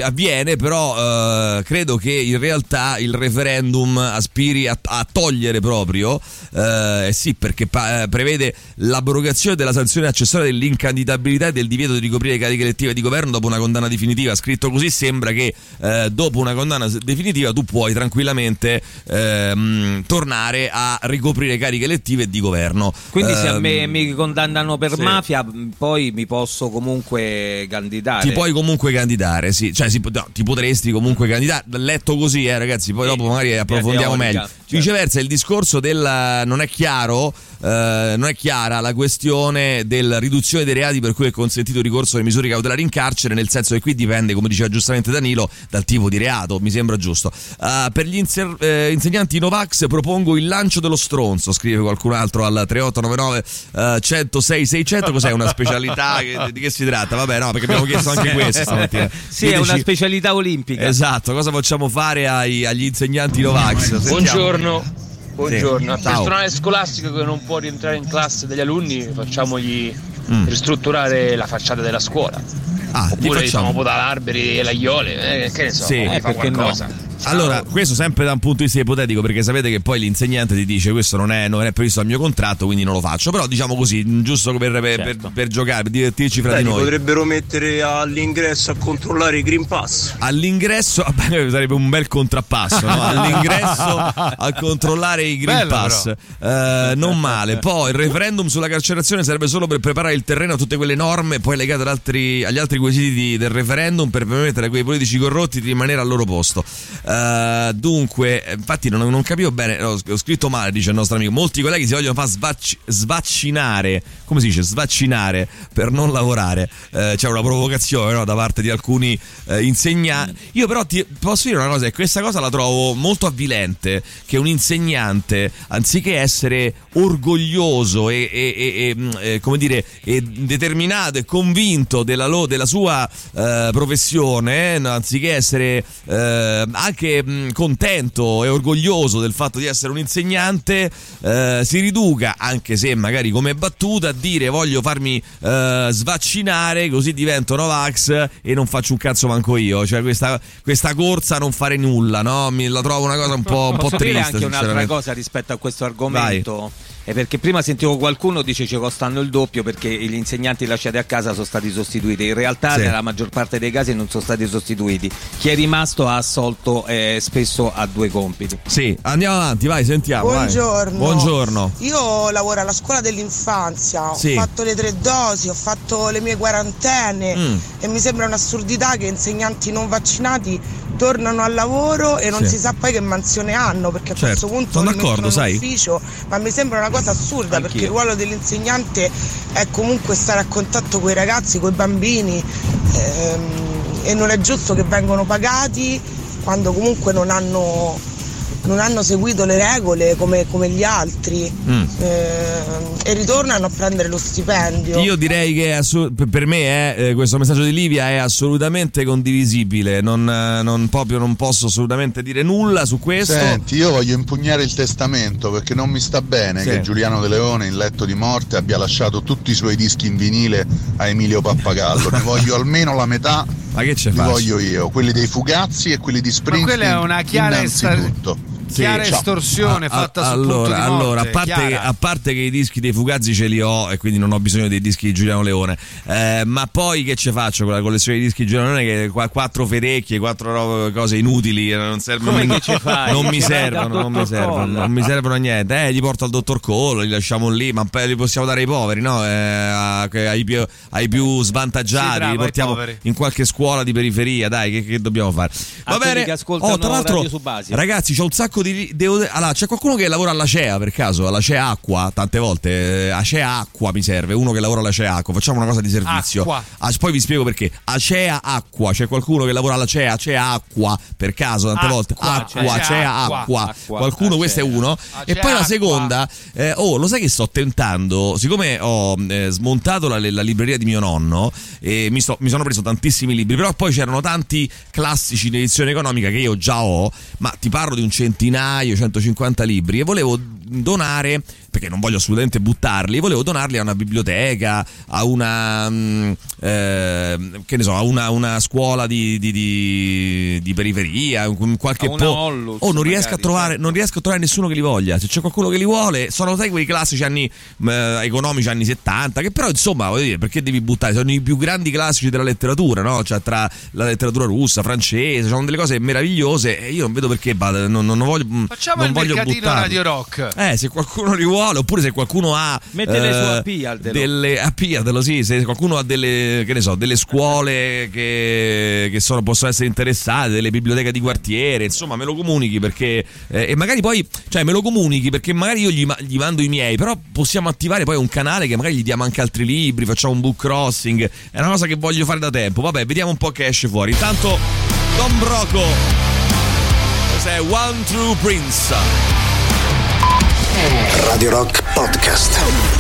avviene, però eh, credo che in realtà il referendum aspiri a, a togliere proprio, eh, sì, perché pa- prevede l'abrogazione della sanzione accessoria dell'incandidabilità e del divieto di ricoprire cariche elettive di governo dopo una condanna definitiva. Scritto così sembra che eh, dopo una condanna definitiva tu puoi tranquillamente ehm, tornare a ricoprire cariche elettive di governo. Quindi se a Ehm, me mi condannano per sì. mafia, poi mi posso comunque candidare. Ti puoi comunque candidare, sì, cioè si, no, ti potresti comunque candidare, letto così, eh, ragazzi, poi dopo magari approfondiamo teorica, meglio. certo. Viceversa, il discorso del non è chiaro, eh, non è chiara la questione della riduzione dei reati per cui è consentito il ricorso alle misure cautelari in carcere, nel senso che qui dipende, come diceva giustamente Danilo, dal tipo di reato, mi sembra giusto. Uh, per gli inser- eh, insegnanti Novax propongo il lancio dello stronzo, scrive qualcun altro al tre otto nove nove uh, centosei seicento. Cos'è, una specialità? che, di che si tratta? Vabbè, no, perché abbiamo chiesto anche questo stamattina. Sì, è una specialità olimpica. Esatto, cosa facciamo fare ai, agli insegnanti Novax? Sentiamo. Buongiorno. Buongiorno, Sì. al personale scolastico che non può rientrare in classe degli alunni facciamogli mm. ristrutturare la facciata della scuola. Ah, oppure diciamo podare alberi e l'aiole, eh, che ne so, sì, eh, fa qualcosa. No. Allora, questo sempre da un punto di vista ipotetico, perché sapete che poi l'insegnante ti dice questo non è, non è previsto al mio contratto, quindi non lo faccio. Però diciamo così, giusto per, per, Certo. per, per giocare, per divertirci fra Beh, di noi. Potrebbero mettere all'ingresso a controllare i Green Pass. All'ingresso vabbè, sarebbe un bel contrappasso, no? All'ingresso a controllare i Green Bello, Pass, eh, non male. Poi il referendum sulla carcerazione sarebbe solo per preparare il terreno a tutte quelle norme poi legate ad altri, agli altri quesiti del referendum, per permettere a quei politici corrotti di rimanere al loro posto. Uh, dunque, infatti non, non capivo bene, ho, ho scritto male, dice il nostro amico. Molti colleghi si vogliono far svac- svaccinare, come si dice? Svaccinare per non lavorare. Uh, c'è una provocazione, no, da parte di alcuni uh, insegnanti. Io però ti posso dire una cosa, e questa cosa la trovo molto avvilente, che un insegnante, anziché essere orgoglioso e, e, e, e, e come dire, e determinato e convinto della, lo, della sua uh, professione, no, anziché essere uh, anche mh, contento e orgoglioso del fatto di essere un insegnante, eh, si riduca, anche se magari come battuta, a dire voglio farmi eh, svaccinare così divento Novax e non faccio un cazzo manco io. Cioè questa, questa corsa a non fare nulla, no? Mi la trovo una cosa un po', un po' Posso dire triste, anche un'altra cosa rispetto a questo argomento? Vai. È perché prima sentivo qualcuno dice ci costano il doppio perché gli insegnanti lasciati a casa sono stati sostituiti. In realtà sì, nella maggior parte dei casi non sono stati sostituiti. Chi è rimasto ha assolto eh, spesso a due compiti. Sì, andiamo avanti, vai, sentiamo. Buongiorno. Vai. Buongiorno. Io lavoro alla scuola dell'infanzia, sì, ho fatto le tre dosi, ho fatto le mie quarantene mm. e mi sembra un'assurdità che insegnanti non vaccinati tornano al lavoro e non sì, si sa poi che mansione hanno, perché a certo, questo punto sono li mettono d'accordo, in sai? ufficio, ma mi sembra una cosa assurda. Anch'io. Perché il ruolo dell'insegnante è comunque stare a contatto con i ragazzi, con i bambini, ehm, e non è giusto che vengano pagati quando comunque non hanno non hanno seguito le regole come, come gli altri mm. eh, e ritornano a prendere lo stipendio. Io direi che assu- per me eh, questo messaggio di Livia è assolutamente condivisibile, non, non proprio non posso assolutamente dire nulla su questo. Senti, io voglio impugnare il testamento perché non mi sta bene, sì, che Giuliano De Leone in letto di morte abbia lasciato tutti i suoi dischi in vinile a Emilio Pappagallo. Ne voglio almeno la metà. Ma che c'è? Li voglio io, quelli dei Fugazzi e quelli di Springsteen. Ma quella è una chiara innanzitutto. Sì, chiara ciao. estorsione a, a, fatta sul allora, punto di morte, allora a parte, che, a parte che i dischi dei Fugazzi ce li ho e quindi non ho bisogno dei dischi di Giuliano Leone, eh, ma poi che ce faccio con la collezione di dischi di Giuliano Leone, che qua, quattro fedecchie, quattro cose inutili, non servono. Come che ci fai? Non mi servono, non mi servono, non mi servono a niente. Eh, li porto al dottor Cole, li lasciamo lì, ma poi li possiamo dare ai poveri, no? Eh, ai, più, ai più svantaggiati, sì, bravo, li portiamo in qualche scuola di periferia, dai, che, che dobbiamo fare? Va a bene. Che ascoltano oh, tra l'altro, Radio Subasi. Ragazzi, c'ho un sacco di deodorante. Allora, c'è qualcuno che lavora alla C E A per caso? Alla C E A Acqua, tante volte. A C E A Acqua mi serve, uno che lavora alla C E A Acqua. Facciamo una cosa di servizio. Ah, poi vi spiego perché. A C E A Acqua, c'è qualcuno che lavora alla C E A, C E A Acqua, per caso, tante acqua, volte. Acqua, C E A Acqua. acqua. Qualcuno, Acqua. questo è uno. E poi la seconda, eh, oh, lo sai che sto tentando? Siccome ho eh, smontato la, la libreria di mio nonno e mi, sto, mi sono preso tantissimi libri, però poi c'erano tanti classici in edizione economica che io già ho, ma ti parlo di un centinaio, centocinquanta libri, e volevo donare, perché non voglio assolutamente buttarli, volevo donarli a una biblioteca, a una mh, eh, che ne so, a una, una scuola di, di, di, di periferia, in qualche a una po- Ollus, oh, non riesco magari, a trovare certo. non riesco a trovare nessuno che li voglia. Se c'è qualcuno che li vuole, sono sai quei classici anni eh, economici anni settanta, che però insomma voglio dire, perché devi buttare? Sono i più grandi classici della letteratura, no? Cioè tra la letteratura russa, francese, sono delle cose meravigliose e io non vedo perché vada, non, non voglio facciamo non il voglio mercatino buttarli. Radio Rock. Eh, se qualcuno li vuole, oppure se qualcuno ha mettele eh, su appiatelo. delle appiatelo, sì, se qualcuno ha delle che ne so, delle scuole che, che sono, possono essere interessate, delle biblioteche di quartiere, insomma, me lo comunichi perché eh, e magari poi, cioè me lo comunichi perché magari io gli, gli mando i miei, però possiamo attivare poi un canale che magari gli diamo anche altri libri, facciamo un book crossing, è una cosa che voglio fare da tempo. Vabbè, vediamo un po' che esce fuori. Intanto Don Broco, questo è One True Prince. Radio Rock Podcast.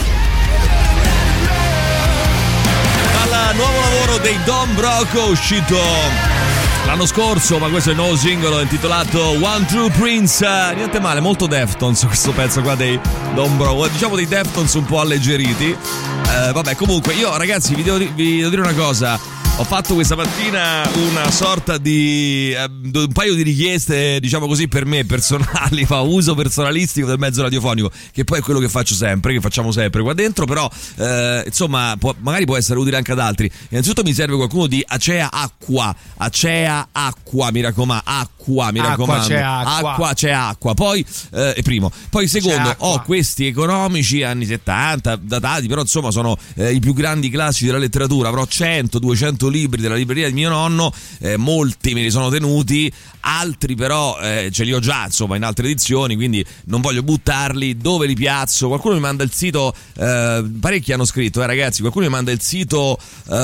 Dal nuovo lavoro dei Don Broco, uscito l'anno scorso, ma questo è il nuovo singolo intitolato One True Prince. Niente male, molto Deftones questo pezzo qua dei Don Broco, diciamo dei Deftones un po' alleggeriti. Eh, vabbè, comunque io ragazzi vi devo, vi devo dire una cosa. Ho fatto questa mattina una sorta di eh, un paio di richieste, diciamo così, per me personali, fa uso personalistico del mezzo radiofonico, che poi è quello che faccio sempre, che facciamo sempre qua dentro, però eh, insomma può, magari può essere utile anche ad altri. Innanzitutto mi serve qualcuno di Acea Acqua, Acea Acqua, mi raccomando, acqua, mi acqua, raccomando, c'è acqua. acqua c'è acqua. Poi eh, primo, poi secondo, ho questi economici anni settanta datati, però insomma sono eh, i più grandi classici della letteratura. Avrò cento duecento libri della libreria di mio nonno, eh, molti me li sono tenuti, altri però eh, ce li ho già insomma in altre edizioni, quindi non voglio buttarli. Dove li piazzo? Qualcuno mi manda il sito, eh, parecchi hanno scritto eh, ragazzi, qualcuno mi manda il sito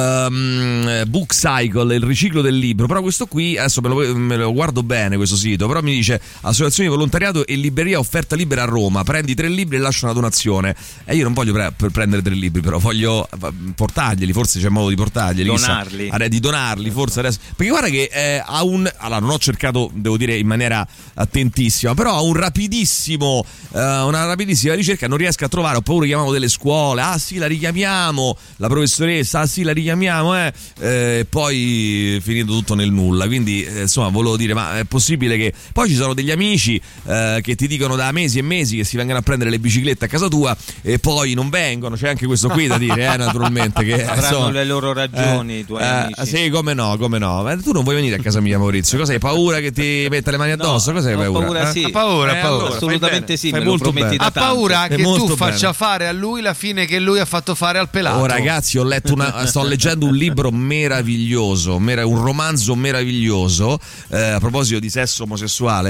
um, Book Cycle, il riciclo del libro, però questo qui adesso me lo, me lo guardo bene questo sito, però mi dice associazione di volontariato e libreria offerta libera a Roma, prendi tre libri e lascia una donazione, e io non voglio pre- per prendere tre libri, però voglio portarglieli, forse c'è modo di portarglieli, donarli, chissà, di donarli forse adesso, perché guarda che eh, ha un, allora non ho cercato, devo dire in maniera attentissima, però ha un rapidissimo eh, una rapidissima ricerca, non riesco a trovare, ho paura, chiamiamo delle scuole, ah sì la richiamiamo, la professoressa, ah sì la richiamiamo, eh, eh poi finito tutto nel nulla, quindi eh, insomma volevo dire, ma è possibile che poi ci sono degli amici eh, che ti dicono da mesi e mesi che si vengono a prendere le biciclette a casa tua e poi non vengono, c'è anche questo qui da dire, eh, naturalmente, che avranno insomma, le loro ragioni, eh, i tuoi eh, amici. sì, come no, come no. Ma tu non vuoi venire a casa mia, Maurizio? Cosa hai paura che ti metta le mani addosso? Cosa hai ho paura? paura, eh? sì. Ha paura, Eh, ha paura. allora, Assolutamente sì, fai me lo molto prometti bene. da Ha tanto. paura È che molto tu faccia bene. fare a lui la fine che lui ha fatto fare al pelato. Oh ragazzi, ho letto una, sto leggendo un libro meraviglioso, mera- un romanzo meraviglioso, eh, a proposito di sesso omosessuale,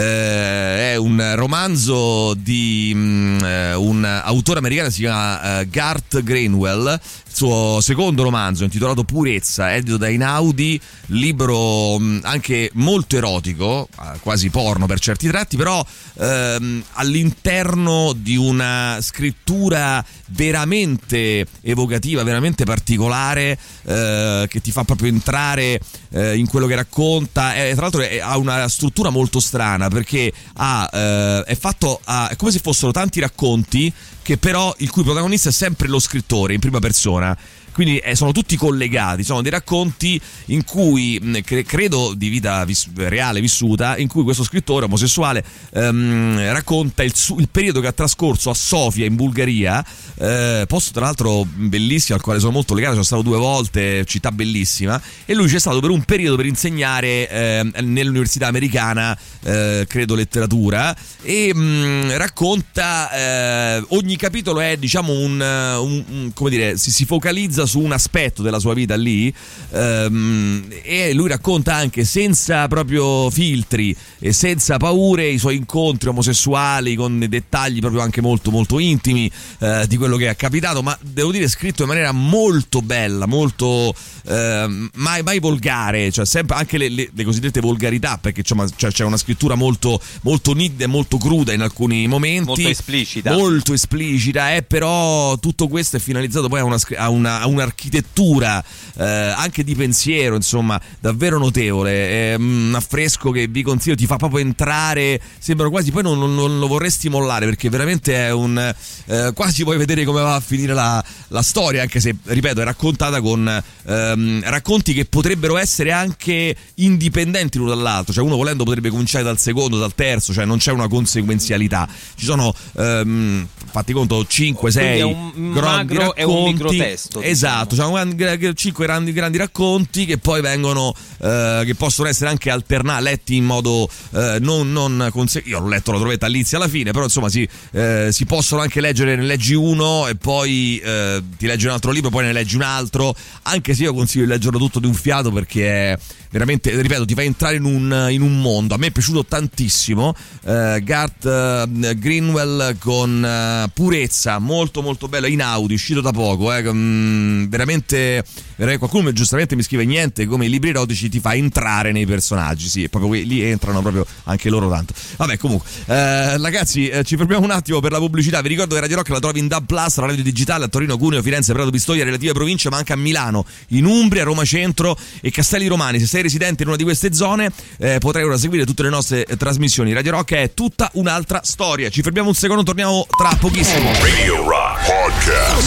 eh, è un romanzo di mh, eh, un autore americano, si chiama eh, Garth Greenwell, suo secondo romanzo intitolato Purezza, edito da Einaudi, libro mh, anche molto erotico, eh, quasi porno per certi tratti, però ehm, all'interno di una scrittura veramente evocativa, veramente particolare, eh, che ti fa proprio entrare eh, in quello che racconta. E, tra l'altro è, ha una struttura molto strana, perché ha, eh, è fatto a, è come se fossero tanti racconti che però il cui protagonista è sempre lo scrittore in prima persona. Quindi eh, sono tutti collegati, sono dei racconti in cui, mh, cre- credo di vita vis- reale vissuta, in cui questo scrittore omosessuale ehm, racconta il, su- il periodo che ha trascorso a Sofia in Bulgaria, eh, posto tra l'altro bellissimo al quale sono molto legato, sono stato due volte, città bellissima, e lui c'è stato per un periodo per insegnare eh, nell'università americana, eh, credo letteratura, e mh, racconta, eh, ogni capitolo è diciamo un, un, un come dire, si, si focalizza su un aspetto della sua vita lì, ehm, e lui racconta anche senza proprio filtri e senza paure i suoi incontri omosessuali, con dettagli proprio anche molto molto intimi eh, di quello che è capitato, ma devo dire scritto in maniera molto bella, molto eh, mai, mai volgare, cioè sempre anche le, le, le cosiddette volgarità, perché insomma cioè, c'è una scrittura molto molto nitida e molto cruda in alcuni momenti, molto esplicita, molto esplicita, eh, però tutto questo è finalizzato poi a una, a una, a un'architettura eh, anche di pensiero, insomma, davvero notevole. È un affresco che vi consiglio, ti fa proprio entrare, sembra quasi, poi non, non, non lo vorresti mollare, perché veramente è un eh, quasi vuoi vedere come va a finire la, la storia, anche se, ripeto, è raccontata con ehm, racconti che potrebbero essere anche indipendenti l'uno dall'altro, cioè uno volendo potrebbe cominciare dal secondo, dal terzo, cioè non c'è una conseguenzialità, ci sono ehm, fatti conto cinque sei grandi racconti, è un microtesto, esatto, diciamo. Cioè cinque grandi, grandi racconti che poi vengono eh, che possono essere anche alternati, letti in modo eh, non, non conse- io l'ho letto, l'ho trovato all'inizio alla fine, però insomma si, eh, si possono anche leggere, ne leggi uno e poi eh, ti leggi un altro libro, poi ne leggi un altro, anche se io consiglio di leggerlo tutto di un fiato, perché è veramente, ripeto, ti fa entrare in un, in un mondo. A me è piaciuto tantissimo eh, Garth eh, Greenwell con eh, purezza, molto molto bello, in audio, uscito da poco, eh, mm, veramente, veramente qualcuno giustamente mi scrive niente, come i libri erotici ti fa entrare nei personaggi, sì, proprio lì entrano proprio anche loro tanto. Vabbè, comunque eh, ragazzi, eh, ci fermiamo un attimo per la pubblicità. Vi ricordo che Radio Rock la trovi in D A B Plus, la radio digitale a Torino, Cuneo, Firenze, Prato, Pistoia, relative province, ma anche a Milano, in Umbria, Roma Centro e Castelli Romani. Se sei residente in una di queste zone eh, potrai ora seguire tutte le nostre eh, trasmissioni. Radio Rock è tutta un'altra storia. Ci fermiamo un secondo, torniamo tra pochissimo. Radio Rock Podcast.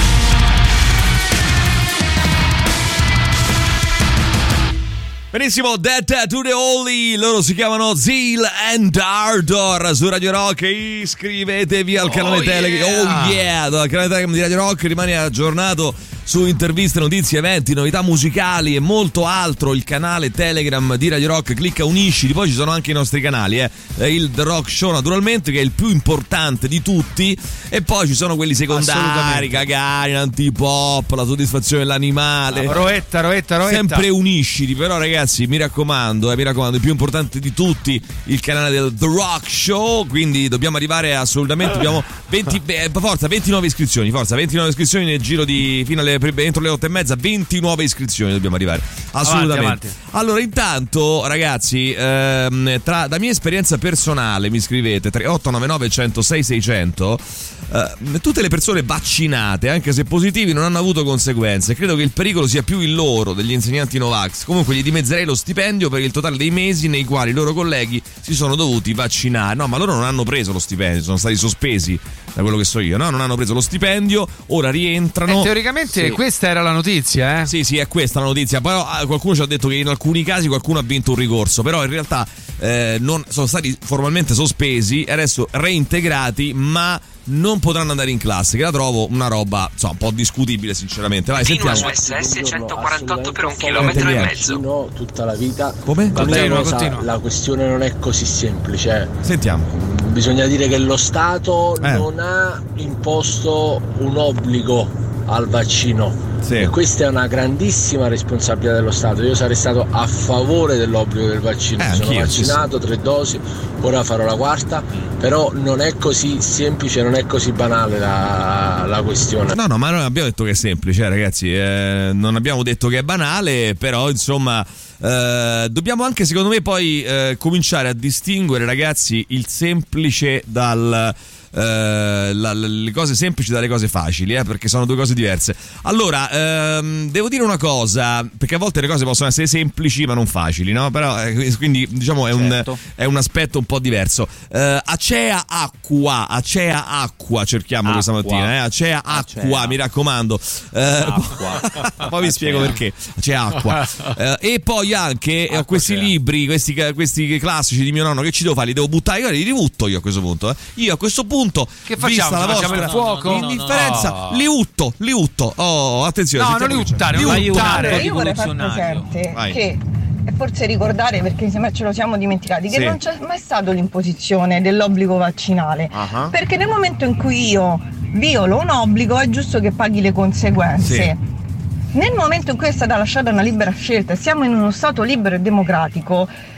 Benissimo, Dead to the Holy, loro si chiamano Zeal and Ardor su Radio Rock. Iscrivetevi al canale oh Telegram. Yeah. Oh yeah, dal canale Telegram di Radio Rock, rimani aggiornato su interviste, notizie, eventi, novità musicali e molto altro. Il canale Telegram di Radio Rock, clicca unisciti, poi ci sono anche i nostri canali, eh. il The Rock Show naturalmente, che è il più importante di tutti, e poi ci sono quelli secondari, Cagari, l'antipop, la soddisfazione dell'animale, ah, roetta, roetta, roetta, sempre unisciti. Però ragazzi, mi raccomando, eh, mi raccomando, il più importante di tutti, il canale del The Rock Show, quindi dobbiamo arrivare assolutamente, dobbiamo venti, beh, forza, ventinove iscrizioni, forza, ventinove iscrizioni nel giro di fino alle entro le otto e mezza, venti nuove iscrizioni dobbiamo arrivare, assolutamente. Avanti, avanti. Allora, intanto ragazzi, ehm, tra, da mia esperienza personale, mi scrivete tre otto nove nove uno zero sei sei zero zero, eh, tutte le persone vaccinate, anche se positivi, non hanno avuto conseguenze. Credo che il pericolo sia più il loro, degli insegnanti Novax. Comunque gli dimezzerei lo stipendio per il totale dei mesi nei quali i loro colleghi si sono dovuti vaccinare. No, ma loro non hanno preso lo stipendio, sono stati sospesi, da quello che so io, no? Non hanno preso lo stipendio, ora rientrano. E teoricamente sì, questa era la notizia, eh? Sì, sì, è questa la notizia. Però qualcuno ci ha detto che in alcuni casi qualcuno ha vinto un ricorso, però in realtà eh, non sono stati formalmente sospesi e adesso reintegrati, ma non potranno andare in classe, che la trovo una roba, insomma, un po' discutibile sinceramente. Vai, Continua sentiamo. su S S centoquarantotto per un chilometro e mezzo. No, tutta la vita. Come? Continua, continua. La questione non è così semplice. Sentiamo. Bisogna dire che lo Stato eh. non ha imposto un obbligo al vaccino, sì, e questa è una grandissima responsabilità dello Stato. Io sarei stato a favore dell'obbligo del vaccino, eh, sono vaccinato, sì, tre dosi, ora farò la quarta, però non è così semplice, non è così banale la, la questione. No, no, ma noi abbiamo detto che è semplice, eh, ragazzi, eh, non abbiamo detto che è banale, però insomma eh, dobbiamo anche, secondo me, poi eh, cominciare a distinguere, ragazzi, il semplice dal Uh, la, le cose semplici dalle cose facili, eh, perché sono due cose diverse. Allora, ehm, devo dire una cosa, perché a volte le cose possono essere semplici ma non facili, no? Però eh, quindi diciamo è, certo, un, è un aspetto un po' diverso. uh, Acea Acqua, Acea Acqua cerchiamo acqua. Questa mattina, eh? Acea Acqua, Acea. Mi raccomando, uh, acqua. Poi vi spiego perché Acea Acqua. uh, E poi anche acqua, ho questi Acea. libri, questi, questi classici di mio nonno, che ci devo fare? Li devo buttare? Io li ributto io a questo punto, eh? Io a questo punto, che facciamo? Vista la vostra il fuoco? indifferenza, no, no, no. li utto, li utto. Oh, attenzione. No, non li uttare, li uttare. Io vorrei far presente Vai. che e forse ricordare, perché mi sembra ce lo siamo dimenticati, che sì, non c'è mai stato l'imposizione dell'obbligo vaccinale, uh-huh. perché nel momento in cui io violo un obbligo è giusto che paghi le conseguenze. Sì. Nel momento in cui è stata lasciata una libera scelta, siamo in uno stato libero e democratico,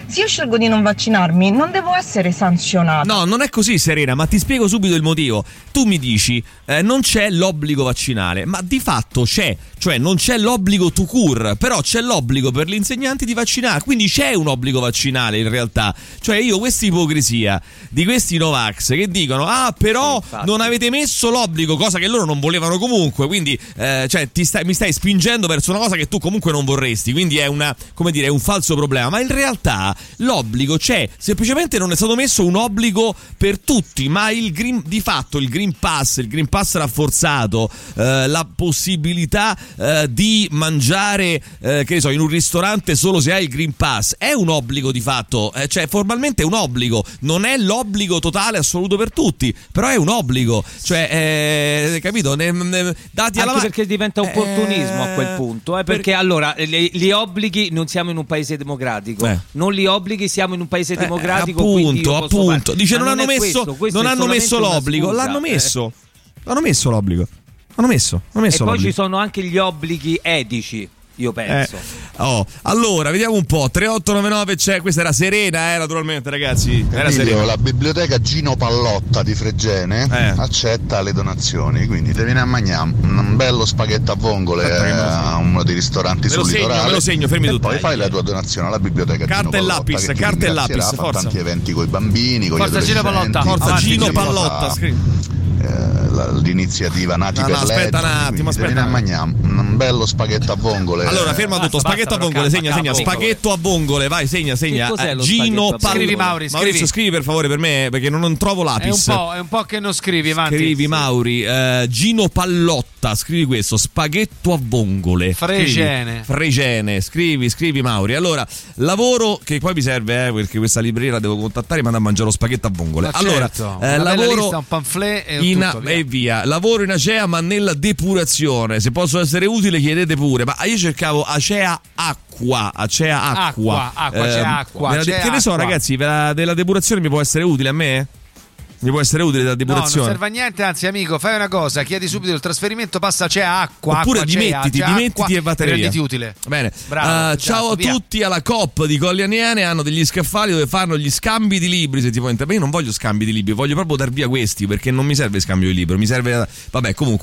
se io scelgo di non vaccinarmi non devo essere sanzionata. No, non è così, Serena, ma ti spiego subito il motivo. Tu mi dici eh, non c'è l'obbligo vaccinale, ma di fatto c'è, cioè non c'è l'obbligo tout court, però c'è l'obbligo per gli insegnanti di vaccinare, quindi c'è un obbligo vaccinale in realtà. Cioè io questa ipocrisia di questi Novax che dicono ah però sì, non avete messo l'obbligo, cosa che loro non volevano comunque, quindi eh, cioè ti stai, mi stai spingendo verso una cosa che tu comunque non vorresti, quindi è una, come dire, è un falso problema, ma in realtà l'obbligo c'è, semplicemente non è stato messo un obbligo per tutti, ma il green, di fatto il Green Pass, il Green Pass rafforzato, eh, la possibilità eh, di mangiare eh, che ne so in un ristorante solo se hai il Green Pass è un obbligo di fatto, eh, cioè formalmente è un obbligo, non è l'obbligo totale assoluto per tutti, però è un obbligo, cioè eh, capito, ne, ne, dati anche alla ma- perché diventa opportunismo eh, a quel punto, eh, perché per... allora li, li obblighi, non siamo in un paese democratico, eh. non li obblighi, siamo in un paese democratico, eh, appunto, appunto, dice non, non hanno messo questo, questo non hanno messo l'obbligo, l'hanno messo eh. l'hanno messo l'obbligo hanno messo, hanno messo e l'obbligo. Poi ci sono anche gli obblighi etici, io penso. Eh, oh, allora, vediamo un po'. tre otto nove nove c'è, questa era Serena, eh, naturalmente, ragazzi. Era Serena. La biblioteca Gino Pallotta di Fregene eh. accetta le donazioni, quindi te vieni a mangiare un bello spaghetto a vongole eh, a uno dei ristoranti me lo sul segno, litorale. Me lo segno, fermi e tutti. poi fai la tua donazione alla biblioteca carta Gino e Pallotta. Lapis, carta e lapis, fa forza. tanti eventi con i bambini, con forza gli Gino Pallotta. Forza Gino Gino Pallotta, scrivi. L'iniziativa Nati no, per no, aspetta un attimo, aspetta. A mangiare un bello spaghetto a vongole. Allora, ferma tutto, basta, spaghetto basta, a vongole, segna, segna, capo, spaghetto a vongole, vai, segna, segna. Che cos'è Gino Pallotta. Scrivi Mauri, scrivi. Maurizio, scrivi per favore per me, perché non, non trovo lapis. È un po', è un po' che non scrivi, avanti. Scrivi Mauri, eh, Gino Pallotta, scrivi questo, spaghetto a vongole. Fregene. Scrivi, Fregene, scrivi, scrivi Mauri. Allora, lavoro che poi mi serve, eh, perché questa libreria la devo contattare, ma da mangiare lo spaghetto a vongole. Ma allora, certo, eh, una lavoro lista, un pamphlet e, un in, tutto, via. e via. Lavoro in Acea, ma nella depurazione. Se posso essere utile, chiedete pure. Ma io cercavo Acea Acqua, Acea Acqua. Acqua, acqua, eh, c'è acqua. Che c'è ne so, acqua. ragazzi, della, della depurazione mi può essere utile a me? Mi può essere utile la depurazione? No, non serve a niente, anzi amico, fai una cosa, chiedi subito il trasferimento, passa, c'è acqua. Oppure acqua, dimettiti, c'è dimettiti acqua, e vattene via. renditi utile. Bene, Bravo, uh, ciao a via. tutti alla Coop di Colli Aniene, hanno degli scaffali dove fanno gli scambi di libri, se ti può interessare. Io non voglio scambi di libri, voglio proprio dar via questi, perché non mi serve scambio di libro, mi serve... Vabbè, comunque,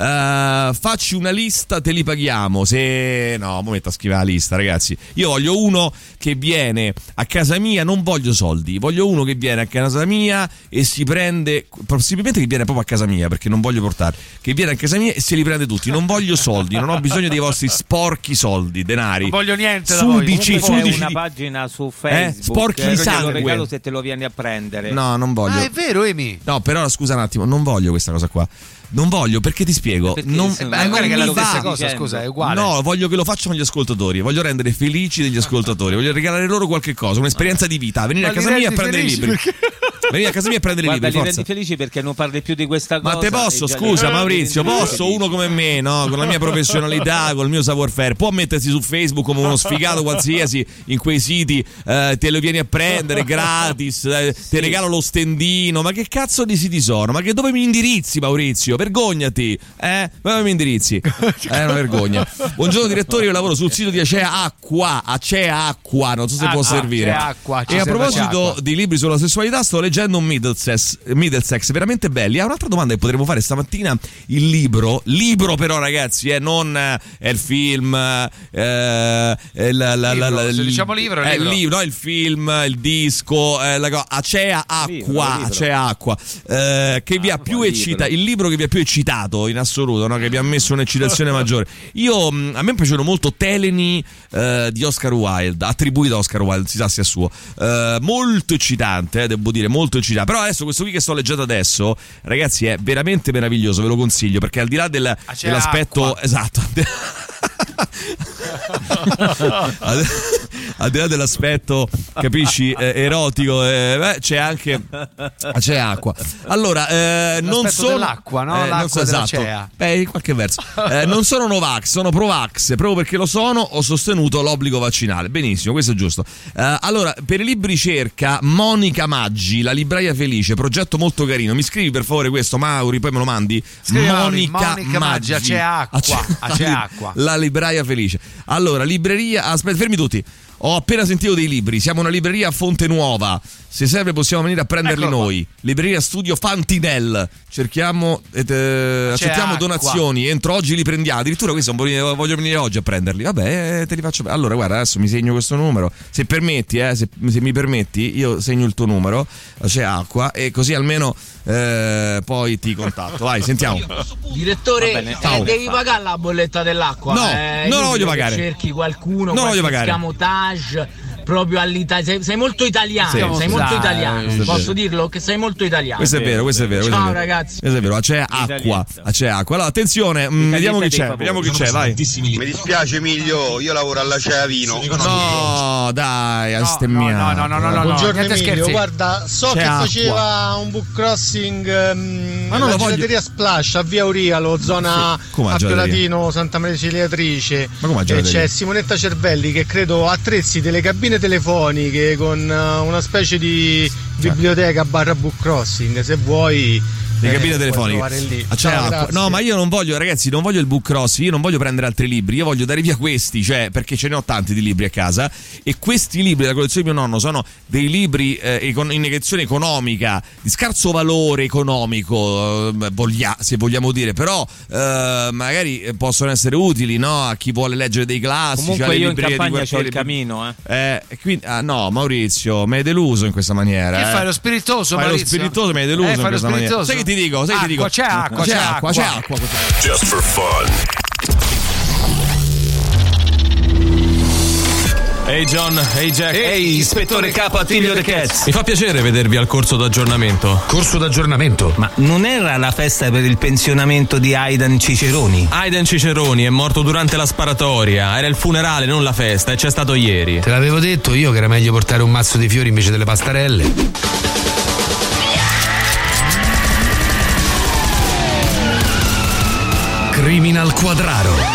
uh, facci una lista, te li paghiamo. Se... No, mo metto a scrivere la lista, ragazzi. Io voglio uno che viene a casa mia, non voglio soldi, voglio uno che viene a casa mia e si prende... possibilmente che viene proprio a casa mia, perché non voglio portare, che viene a casa mia e se li prende tutti. Non voglio soldi, non ho bisogno dei vostri sporchi soldi, denari. Non voglio niente da sudici, voi. sudici. C'è una pagina su Facebook, eh? Sporchi eh, di te lo sangue. regalo se te lo vieni a prendere. No, non voglio. Ah, è vero, Emi? No, però scusa un attimo, non voglio questa cosa qua. Non voglio, perché ti spiego. Perché non, se- eh, Ma non guarda che è la mi stessa va. cosa, scusa, è uguale. No, voglio che lo facciano gli ascoltatori. Voglio rendere felici degli ascoltatori. Voglio regalare loro qualche cosa, un'esperienza di vita. Venire Ma a casa li mia a rendi prendere i felici libri. perché- Venire a casa mia a prendere i Guarda, libri. li Forza. rendi felici perché non parli più di questa cosa. Ma te posso, e già scusa li- Maurizio, li rendi posso felici. uno come me, no? Con la mia professionalità, col mio savoir faire, può mettersi su Facebook come uno sfigato qualsiasi in quei siti, eh, te lo vieni a prendere gratis, eh, ti regalo lo stendino, ma che cazzo di siti sono? Ma che dove mi indirizzi, Maurizio? Vergognati, eh? Dove mi indirizzi? È una vergogna. Buongiorno direttore, io lavoro sul sito di Acea Acqua, Acea Acqua, non so se Acqua, può servire. c'è acqua, ci e a serve proposito acqua. di libri sulla sessualità, sto leggendo un Middlesex, Middlesex veramente belli. Ha un'altra domanda che potremmo fare stamattina. Il libro, libro però ragazzi, eh, non eh, è il film, eh, è la, la, la, la, se diciamo libro, è libro. il libro, no, il film, il disco, eh, la co- Acea Acqua, Libro, libro. Acea Acqua, eh, che vi ha più eccitato, il libro che vi ha più eccitato in assoluto, no? Che vi ha messo un'eccitazione maggiore. Io, mh, a me piacciono molto Teleni eh, di Oscar Wilde, attribuito a Oscar Wilde, si sa sia suo, eh, molto eccitante, eh, devo dire, molto eccitante. Però adesso questo qui che sto leggendo adesso, ragazzi, è veramente meraviglioso, ve lo consiglio, perché al di là del, c'è dell'aspetto acqua. esatto al, al di là dell'aspetto, capisci, eh, erotico, eh, beh, c'è anche c'è acqua. Allora, eh, non L'aspetto sono dell'acqua, no? eh, non L'acqua so, della esatto. Cea. Beh, in qualche verso. Eh, non sono Novax, sono Provax, proprio perché lo sono, ho sostenuto l'obbligo vaccinale. Benissimo, questo è giusto. Eh, allora, per i libri cerca Monica Maggi, La libraia felice, progetto molto carino. Mi scrivi per favore questo, Mauri, poi me lo mandi. Scrivi, Mauri, Monica, Monica Maggi, c'è acqua, Acea- c'è acqua. La libraia felice. Allora, libreria, aspetta, fermi tutti. Ho appena sentito dei libri, siamo una libreria a Fonte Nuova, se serve possiamo venire a prenderli Ecco noi. Libreria Studio Fantinel, cerchiamo ed, eh, accettiamo acqua. donazioni, entro oggi li prendiamo, addirittura questo voglio venire oggi a prenderli. Vabbè, te li faccio. Allora guarda, adesso mi segno questo numero, se permetti, eh, se, se mi permetti, io segno il tuo numero, c'è acqua e così almeno eh, poi ti contatto. Vai, sentiamo. Direttore, eh, devi pagare la bolletta dell'acqua. No, eh, non la voglio pagare. Cerchi qualcuno, non voglio pagare. Scamotage proprio all'Italia. Sei, sei molto italiano, Sì, sei sì, molto sì. italiano. Questo è Posso vero. dirlo? Che sei molto italiano. Questo è vero, questo è vero. Ciao questo è vero. ragazzi. Questo è vero, c'è acqua, c'è acqua. Allora, attenzione, mh, vediamo chi c'è, vediamo chi c'è, vai. Mi dispiace Emilio, io lavoro alla Cea Vino. No, dai, a stemmiare. no, no, no, no, Buongiorno niente Emilio, scherzi. guarda, so C'è che acqua. faceva un book crossing um, Ma non alla lo voglio- gelateria Splash a Via Aurialo, zona Sì. Come a Appio gelateria? Latino, Santa Maria Ciliatrice. Ma come a E gelateria? c'è Simonetta Cervelli che credo attrezzi delle cabine telefoniche con uh, una specie di biblioteca barra book crossing, se vuoi. Le eh, cabine puoi telefoniche. trovare lì. Ah, c'è Ciao, acqua. grazie. No, ma io non voglio, ragazzi, non voglio il book cross, io non voglio prendere altri libri, io voglio dare via questi, cioè, perché ce ne ho tanti di libri a casa e questi libri della collezione di mio nonno sono dei libri eh, econ- in negazione economica, di scarso valore economico, eh, voglia- se vogliamo dire, però eh, magari eh, possono essere utili, no, a chi vuole leggere dei classici. Comunque alle io in librerie di campagna c'ho quartiere. il camino, eh. Eh, e quindi, ah, no, Maurizio, mi hai deluso in questa maniera. Che eh. fai lo spiritoso, Fai lo Maurizio? spiritoso, mi hai deluso Eh, in fai lo questa maniera. spiritoso? Sai che ti dico? Sai che ti dico? Acqua, c'è acqua, c'è c'è acqua, acqua. c'è acqua. Just for fun. Ehi hey John, ehi hey Jack. Ehi, hey, ispettore capo Attilio De Cats. Mi fa piacere vedervi al corso d'aggiornamento. Corso d'aggiornamento? Ma non era la festa per il pensionamento di Aidan Ciceroni? Aidan Ciceroni è morto durante la sparatoria. Era il funerale, non la festa, e c'è stato ieri. Te l'avevo detto io che era meglio portare un mazzo di fiori invece delle pastarelle. Criminal Quadraro.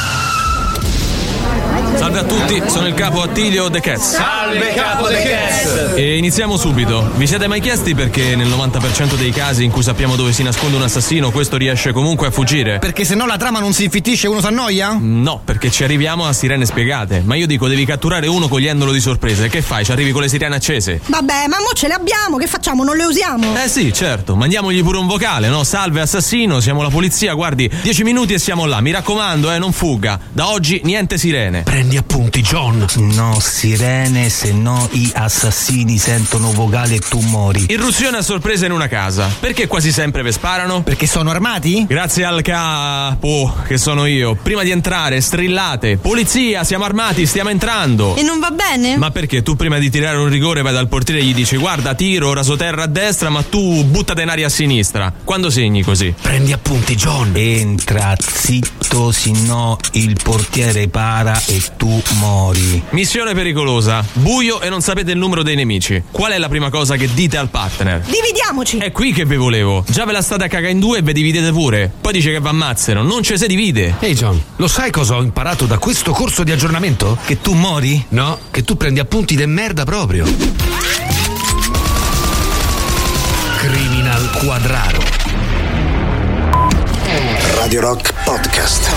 Salve a tutti, sono il capo Attilio De Cats. Salve capo De Cats. E iniziamo subito. Vi siete mai chiesti perché nel novanta per cento dei casi in cui sappiamo dove si nasconde un assassino, questo riesce comunque a fuggire? Perché se no la trama non si infittisce e uno s'annoia? No, perché ci arriviamo a sirene spiegate. Ma io dico, devi catturare uno cogliendolo di sorpresa. E che fai? Ci arrivi con le sirene accese? Vabbè, ma mo ce le abbiamo, che facciamo? Non le usiamo? Eh sì, certo, mandiamogli pure un vocale, no? Salve assassino, siamo la polizia, guardi, dieci minuti e siamo là, mi raccomando, eh, non fugga. Da oggi niente sirene. Prendi appunti, John. No sirene, se no i assassini sentono vocale e tu mori. Irruzione a sorpresa in una casa. Perché quasi sempre ve sparano? Perché sono armati? Grazie al capo, che sono io. Prima di entrare, strillate. Polizia, siamo armati, stiamo entrando. E non va bene? Ma perché tu prima di tirare un rigore vai dal portiere e gli dici guarda, tiro, rasoterra a destra, ma tu buttate in aria a sinistra. Quando segni così? Prendi appunti, John. Entra zitto, se no il portiere para e tu mori. Missione pericolosa. Buio e non sapete il numero dei nemici. Qual è la prima cosa che dite al partner? Dividiamoci. È qui che ve volevo. Già ve la state a cagare in due e ve dividete pure. Poi dice che vi ammazzano. Non ci si divide. Ehi hey John, lo sai cosa ho imparato da questo corso di aggiornamento? Che tu mori? No, che tu prendi appunti de merda proprio. Criminal Quadraro. Radio Rock Podcast.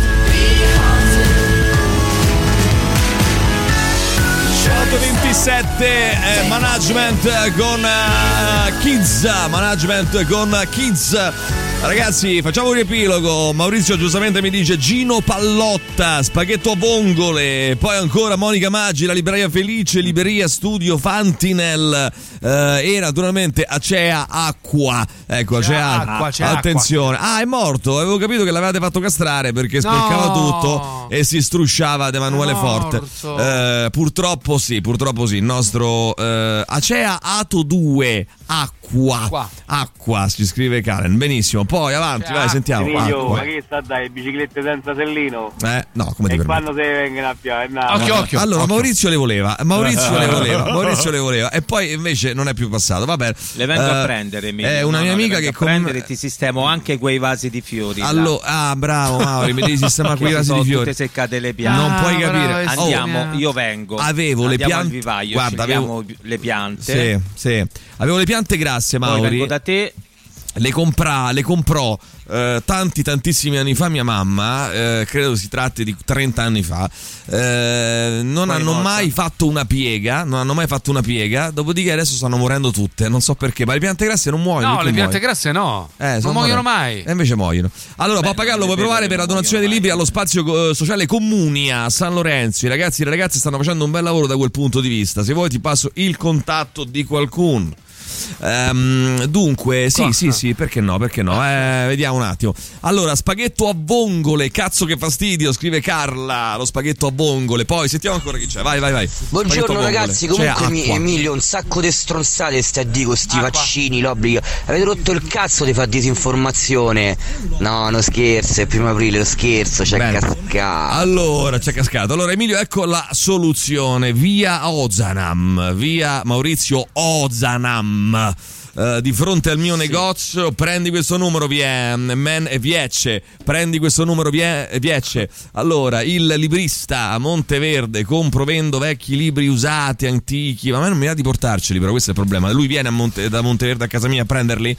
ventisette eh, Management con uh, Kids Management con Kids. Ragazzi, facciamo un riepilogo. Maurizio giustamente mi dice Gino Pallotta, spaghetto a vongole, poi ancora Monica Maggi, la libreria Felice, libreria Studio Fantinel eh, e naturalmente Acea Acqua. Ecco, C'è Acea acqua, c'è attenzione. Acqua. Ah, è morto. Avevo capito che l'avevate fatto castrare perché sporcava No. tutto e si strusciava ad Emanuele Forte. Eh, purtroppo sì, purtroppo sì. Il nostro eh, Acea Ato due Acqua. Qua. Acqua, ci scrive Karen. Benissimo. Poi avanti, vai, sentiamo. Emilio, Acqua. ma che sta dai, biciclette senza sellino? Eh, no, come ti E permetti? quando se vengono a piare? No. Occhio, occhio. Allora, occhio. Maurizio le voleva, Maurizio le voleva, Maurizio le voleva, e poi invece non è più passato. Vabbè, Le vengo eh, a prendere, Emilio. È una No, mia no, le amica vengo che a con... prendere e ti sistemo anche quei vasi di fiori. là. Allora, ah, bravo Mauri, mi devi sistemare Che quei vasi sono di fiori. tutte seccate le piante. Non Ah, puoi capire. bravo, Oh, Andiamo, io vengo. avevo le Andiamo al piante. vivaio, Guarda, scegliamo avevo le piante. Sì, sì. Avevo le piante grasse, Poi Mauri. vengo da te. le compra, le comprò eh, tanti tantissimi anni fa mia mamma, eh, credo si tratti di trenta anni fa, eh, non Poi hanno morta. mai fatto una piega, non hanno mai fatto una piega, dopodiché adesso stanno morendo tutte, non so perché, ma le piante grasse non muoiono. No, le piante grasse no, eh, non muoiono mai. E invece muoiono. Allora, Pappagallo, puoi provare per la donazione dei libri allo spazio sociale Comunia a San Lorenzo. I ragazzi e le ragazze stanno facendo un bel lavoro da quel punto di vista. Se vuoi ti passo il contatto di qualcuno. Um, dunque, sì, sì, sì, perché no? Perché no? Eh, vediamo un attimo. Allora, spaghetto a vongole, cazzo che fastidio, scrive Carla. Lo spaghetto a vongole. Poi sentiamo ancora chi c'è. Vai, vai, vai. Buongiorno ragazzi, comunque mi, Emilio, un sacco di stronzate stai a dire con sti acqua. vaccini, l'obbligo. Avete rotto il cazzo di fare disinformazione. No, non scherzo, è primo aprile, lo scherzo, c'è cascato. Allora, c'è cascato. Allora, Emilio, ecco la soluzione. Via Ozanam, via Maurizio Ozanam. Uh, di fronte al mio sì. negozio, prendi questo numero, vie, men, e Viecce, prendi questo numero, vie, Viecce. Allora, il librista a Monteverde, compro, vendo vecchi libri usati, antichi, ma a me non mi va di portarceli, però questo è il problema. Lui viene a Monte, da Monteverde a casa mia a prenderli.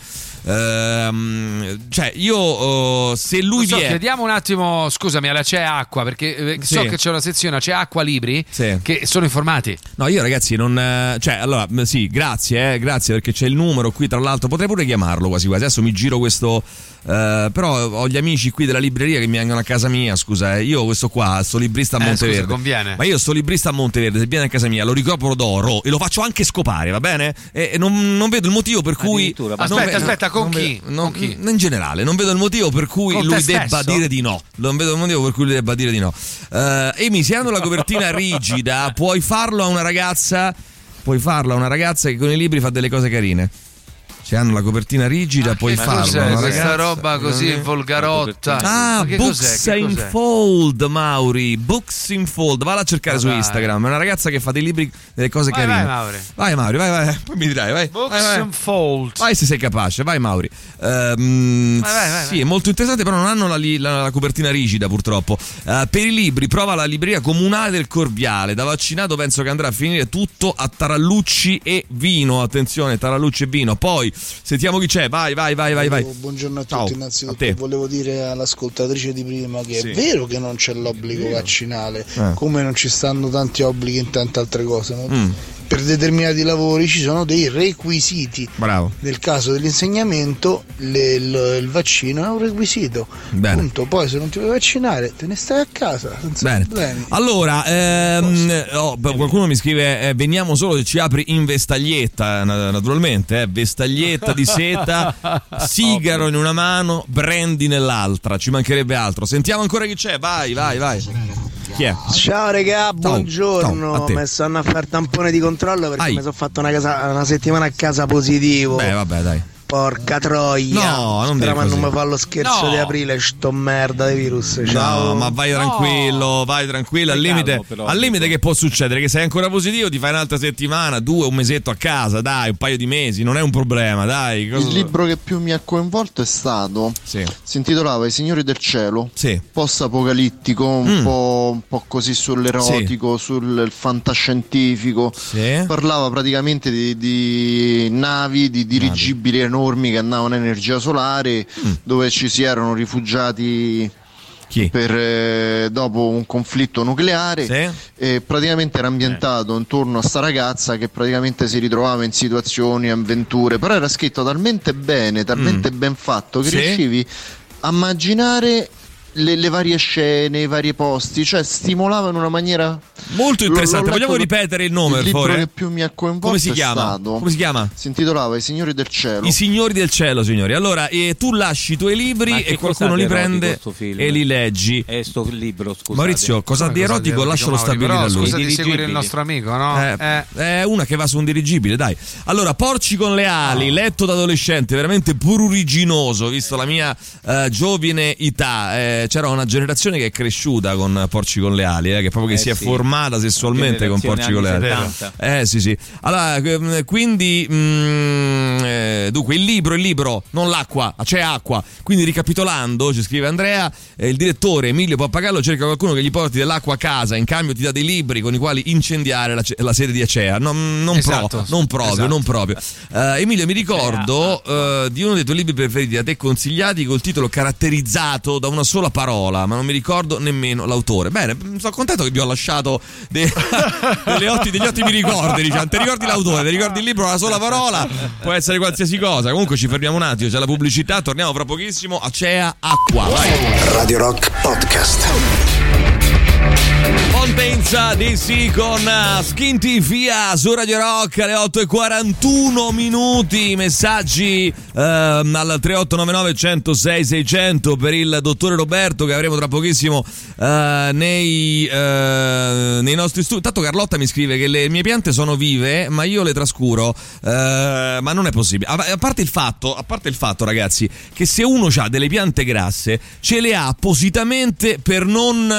Uh, cioè io uh, se lui so, viene, chiediamo un attimo, scusami, alla C'è Acqua, perché sì. so che c'è una sezione C'è Acqua Libri sì. che sono informati. No, io ragazzi non, cioè allora sì, grazie, eh, grazie perché c'è il numero qui, tra l'altro potrei pure chiamarlo quasi quasi. Adesso mi giro questo Uh, però ho gli amici qui della libreria che mi vengono a casa mia. Scusa, eh, io questo qua, sto librista a Monteverde. Eh, scusa, conviene. Ma io sto librista a Monteverde, se viene a casa mia lo ricopro d'oro e lo faccio anche scopare, va bene? E, e non, non vedo il motivo per cui. Aspetta, ve- aspetta, con non chi? Ve- non, con chi? In generale, non vedo il motivo per cui con lui debba stesso? dire di no. Non vedo il motivo per cui lui debba dire di no. Uh, Emi, se hanno la copertina rigida, puoi farlo a una ragazza. Puoi farlo a una ragazza che con i libri fa delle cose carine. Se hanno la copertina rigida, ah, puoi farlo. Cos'è questa roba così volgarotta? Ah, che Books cos'è? in cos'è? Fold, Mauri. Books in Fold. Valla a cercare ah, su Instagram. È una ragazza che fa dei libri, delle cose vai, carine. Vai, Mauri. Vai, Mauri, vai, vai. Poi mi dirai, vai. Books vai, vai. in Fold. Vai se sei capace, vai, Mauri. Um, vai, vai, vai, sì, vai. è molto interessante, però non hanno la, la, la copertina rigida, purtroppo. Uh, per i libri, prova la libreria comunale del Corviale. Da vaccinato penso che andrà a finire tutto a tarallucci e vino. Attenzione, tarallucci e vino. Poi sentiamo chi c'è. Vai, vai, vai, vai, vai. Buongiorno a tutti. Ciao. Innanzitutto a volevo dire all'ascoltatrice di prima che sì. è vero che non c'è l'obbligo vaccinale, eh. come non ci stanno tanti obblighi in tante altre cose, no? Mm. Per determinati lavori ci sono dei requisiti. Bravo. Nel caso dell'insegnamento le, il, il vaccino è un requisito. Bene. Punto. Poi se non ti vuoi vaccinare te ne stai a casa senza Bene. problemi. Allora, ehm, oh, qualcuno mi scrive eh, veniamo solo se ci apri in vestaglietta, naturalmente, eh, vestaglietta di seta, sigaro in una mano, brandy nell'altra, ci mancherebbe altro. Sentiamo ancora chi c'è, vai, vai, vai. Chi è? Ciao regà, buongiorno. Ciao, mi stanno a fare tampone di controllo perché Ai. mi sono fatto una, casa, una settimana a casa positivo. Beh, vabbè, dai. Porca troia. No, non Spera, dire ma così. non mi fa lo scherzo No. di aprile, sto merda di virus. Ciao. No, ma vai tranquillo, vai tranquillo. Al limite, calmo, però, al limite che può succedere? Che sei ancora positivo, ti fai un'altra settimana, due, un mesetto a casa, dai, un paio di mesi, non è un problema, dai. Cosa... Il libro che più mi ha coinvolto è stato, sì. si intitolava I Signori del Cielo, sì. post-apocalittico, un, Mm. po', un po' così sull'erotico, sì. sul fantascientifico, sì. parlava praticamente di, di navi, di dirigibili navi. enormi che andavano in energia solare, mm. dove ci si erano rifugiati Chi? per eh, dopo un conflitto nucleare, sì. e praticamente era ambientato eh. intorno a sta ragazza che praticamente si ritrovava in situazioni, avventure, però era scritto talmente bene, talmente mm. ben fatto che sì. riuscivi a immaginare le, le varie scene, i vari posti, cioè stimolava in una maniera molto interessante. L'ho, l'ho Vogliamo ripetere il nome? Il libro fuori? che più mi ha coinvolto come si è chiama? stato, come si chiama? Si intitolava I Signori del Cielo. I Signori del Cielo, signori. Allora, eh, tu lasci i tuoi libri e qualcuno li prende e li leggi. È sto libro, scusate. Maurizio, cosa Come di cosa erotico? di Lascialo erotico, stabilire Mauri, a lui. Scusa di seguire il nostro amico, no? Eh, Eh. È una che va su un dirigibile, dai. Allora, Porci con le ali, letto da adolescente, veramente pruriginoso, visto la mia uh, giovine età. Eh, c'era una generazione che è cresciuta con Porci con le ali, eh, che proprio che Eh si è sì. formata sessualmente con Porci con le ali. Eh sì sì. Allora, eh, quindi mh, eh, dunque il libro, il libro, non l'acqua, c'è acqua. Quindi ricapitolando, ci scrive Andrea, eh, il direttore Emilio Pappagallo cerca qualcuno che gli porti dell'acqua a casa, in cambio ti dà dei libri con i quali incendiare la, la sede di Acea. Non, non, Esatto. pro, non proprio, Esatto. non proprio. Eh, Emilio, mi ricordo eh, di uno dei tuoi libri preferiti da te consigliati col titolo caratterizzato da una sola parola, ma non mi ricordo nemmeno l'autore. Bene, sono contento che vi ho lasciato de- delle otti, degli ottimi ricordi, diciamo. Ti ricordi l'autore, ti ricordi il libro, una sola parola, può essere qualsiasi cosa. Comunque ci fermiamo un attimo, c'è la pubblicità, torniamo fra pochissimo. Acea Acqua, vai. Radio Rock Podcast. Pontenza D C con uh, Skinty via su Radio Rock alle otto e quarantuno minuti. Messaggi uh, al tre otto nove nove uno zero sei sei zero zero per il dottore Roberto, che avremo tra pochissimo uh, nei, uh, nei nostri studi. Tanto Carlotta mi scrive che le mie piante sono vive, ma io le trascuro, uh, ma non è possibile. A, a parte il fatto, a parte il fatto, ragazzi, che se uno ha delle piante grasse, ce le ha appositamente per non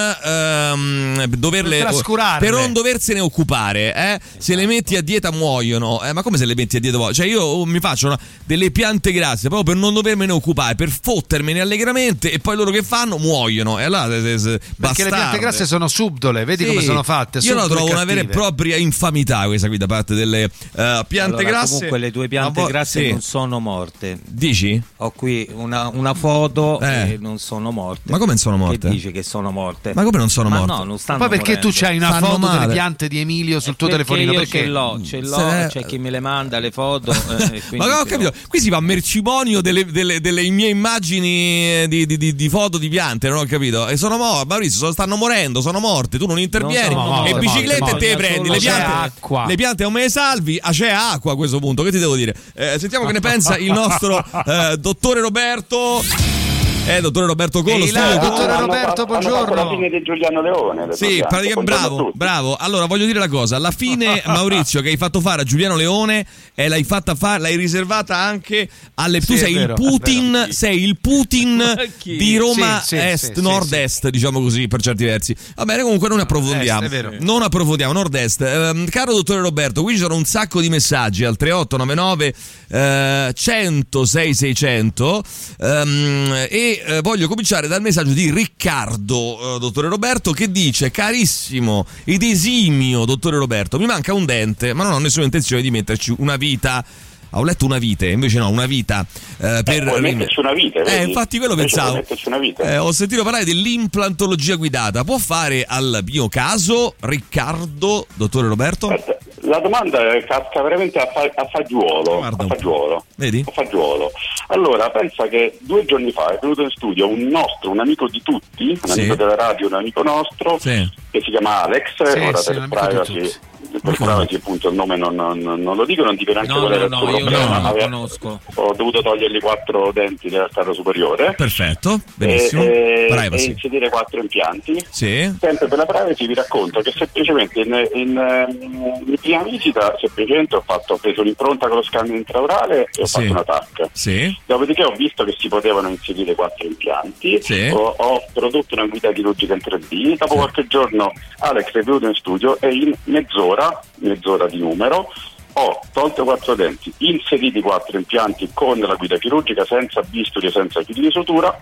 uh, doverle, Per trascurarle. per non doversene occupare, eh? Se le metti a dieta muoiono, eh? Ma come se le metti a dieta muoiono? Cioè io oh, mi faccio una, delle piante grasse proprio per non dovermene occupare, per fottermene allegramente, e poi loro che fanno? Muoiono. E allora se, se, Perché bastarde. le piante grasse sono subdole, vedi Sì. come sono fatte. Io la subdole trovo una vera e cattive. propria infamità questa qui da parte delle uh, piante Allora, grasse. comunque le tue piante Ma vo- grasse sì. non sono morte. Dici? Ho qui una, una foto Eh. e non sono morte. Ma come non sono morte? Che dice che sono morte? Ma come non sono Ma morte? no, non stanno Poi perché morendo. tu c'hai una Fanno foto male. delle piante di Emilio sul tuo Perché telefonino? io Perché? ce l'ho, ce l'ho, Se- c'è chi me le manda le foto. eh, e quindi Ma ho ce capito, l'ho. qui si va a mercimonio delle, delle, delle mie immagini di, di, di, di foto di piante, non ho capito. E sono morte, Maurizio, sono- stanno morendo, sono morte, tu non intervieni. Non sono morte, e biciclette morte, te le morte. prendi, Solo le c'è piante, acqua. le piante non me le salvi, ah, c'è acqua a questo punto, che ti devo dire? Eh, sentiamo che ne pensa il nostro eh, dottore Roberto. Eh, dottore Roberto Collo, Ehi là, studio. dottore Hanno Roberto, fatto- hanno fatto la buongiorno. fine di Giuliano Leone. le Sì, piante. praticamente Buongiorno a bravo, tutti. bravo. Allora voglio dire una cosa, alla fine Maurizio che hai fatto fare a Giuliano Leone e l'hai fatta fare, l'hai riservata anche alle tu Sì, sei è vero, il Putin, è vero. sei il Putin chi? di Roma Sì, sì, Est, sì, sì, Nord-Est, diciamo così per certi versi. Va bene, comunque non approfondiamo. Est, è vero. Non approfondiamo, Nord-Est. Ehm, caro dottore Roberto, qui ci sono un sacco di messaggi al tre otto nove nove eh, uno zero sei sei zero zero ehm, e eh, voglio cominciare dal messaggio di Riccardo, eh, dottore Roberto, che dice: carissimo ed esimio dottore Roberto, mi manca un dente, ma non ho nessuna intenzione di metterci una vita. Ho letto una vite, invece no, una vita eh, per puoi metterci una vite, Eh, vedi? infatti quello Invece pensavo. puoi metterci una vite. Eh, ho sentito parlare dell'implantologia guidata. Può fare al mio caso, Riccardo, dottore Roberto? Aspetta, la domanda è- casca veramente a, fa- a fagiolo. Guarda A un po'. fagiolo. Vedi? A fagiolo. Allora, pensa che due giorni fa è venuto in studio un nostro, un amico di tutti, un Sì. amico della radio, un amico nostro, Sì. che si chiama Alex, Sì, ora sì, per un amico di privacy. tutti. Per privacy, appunto, il nome non, non- non lo dico, non dico neanche No, qual era no, il suo no, io problema. non lo Aveva- conosco. Ho dovuto togliergli quattro denti della scala superiore. Perfetto, benissimo. E, e, Privacy. e inserire quattro impianti. Sì. Sempre per la privacy vi racconto che semplicemente in, in, ehm, in prima visita semplicemente ho, fatto, ho preso l'impronta con lo scanner intraorale e ho Sì. fatto una T A C. Sì. Dopodiché ho visto che si potevano inserire quattro impianti, Sì. ho, ho prodotto una guida chirurgica in tre D, dopo qualche giorno Alex è venuto in studio e in mezz'ora, mezz'ora di numero, ho tolto quattro denti, inseriti quattro impianti con la guida chirurgica, senza bisturi e senza fili di sutura,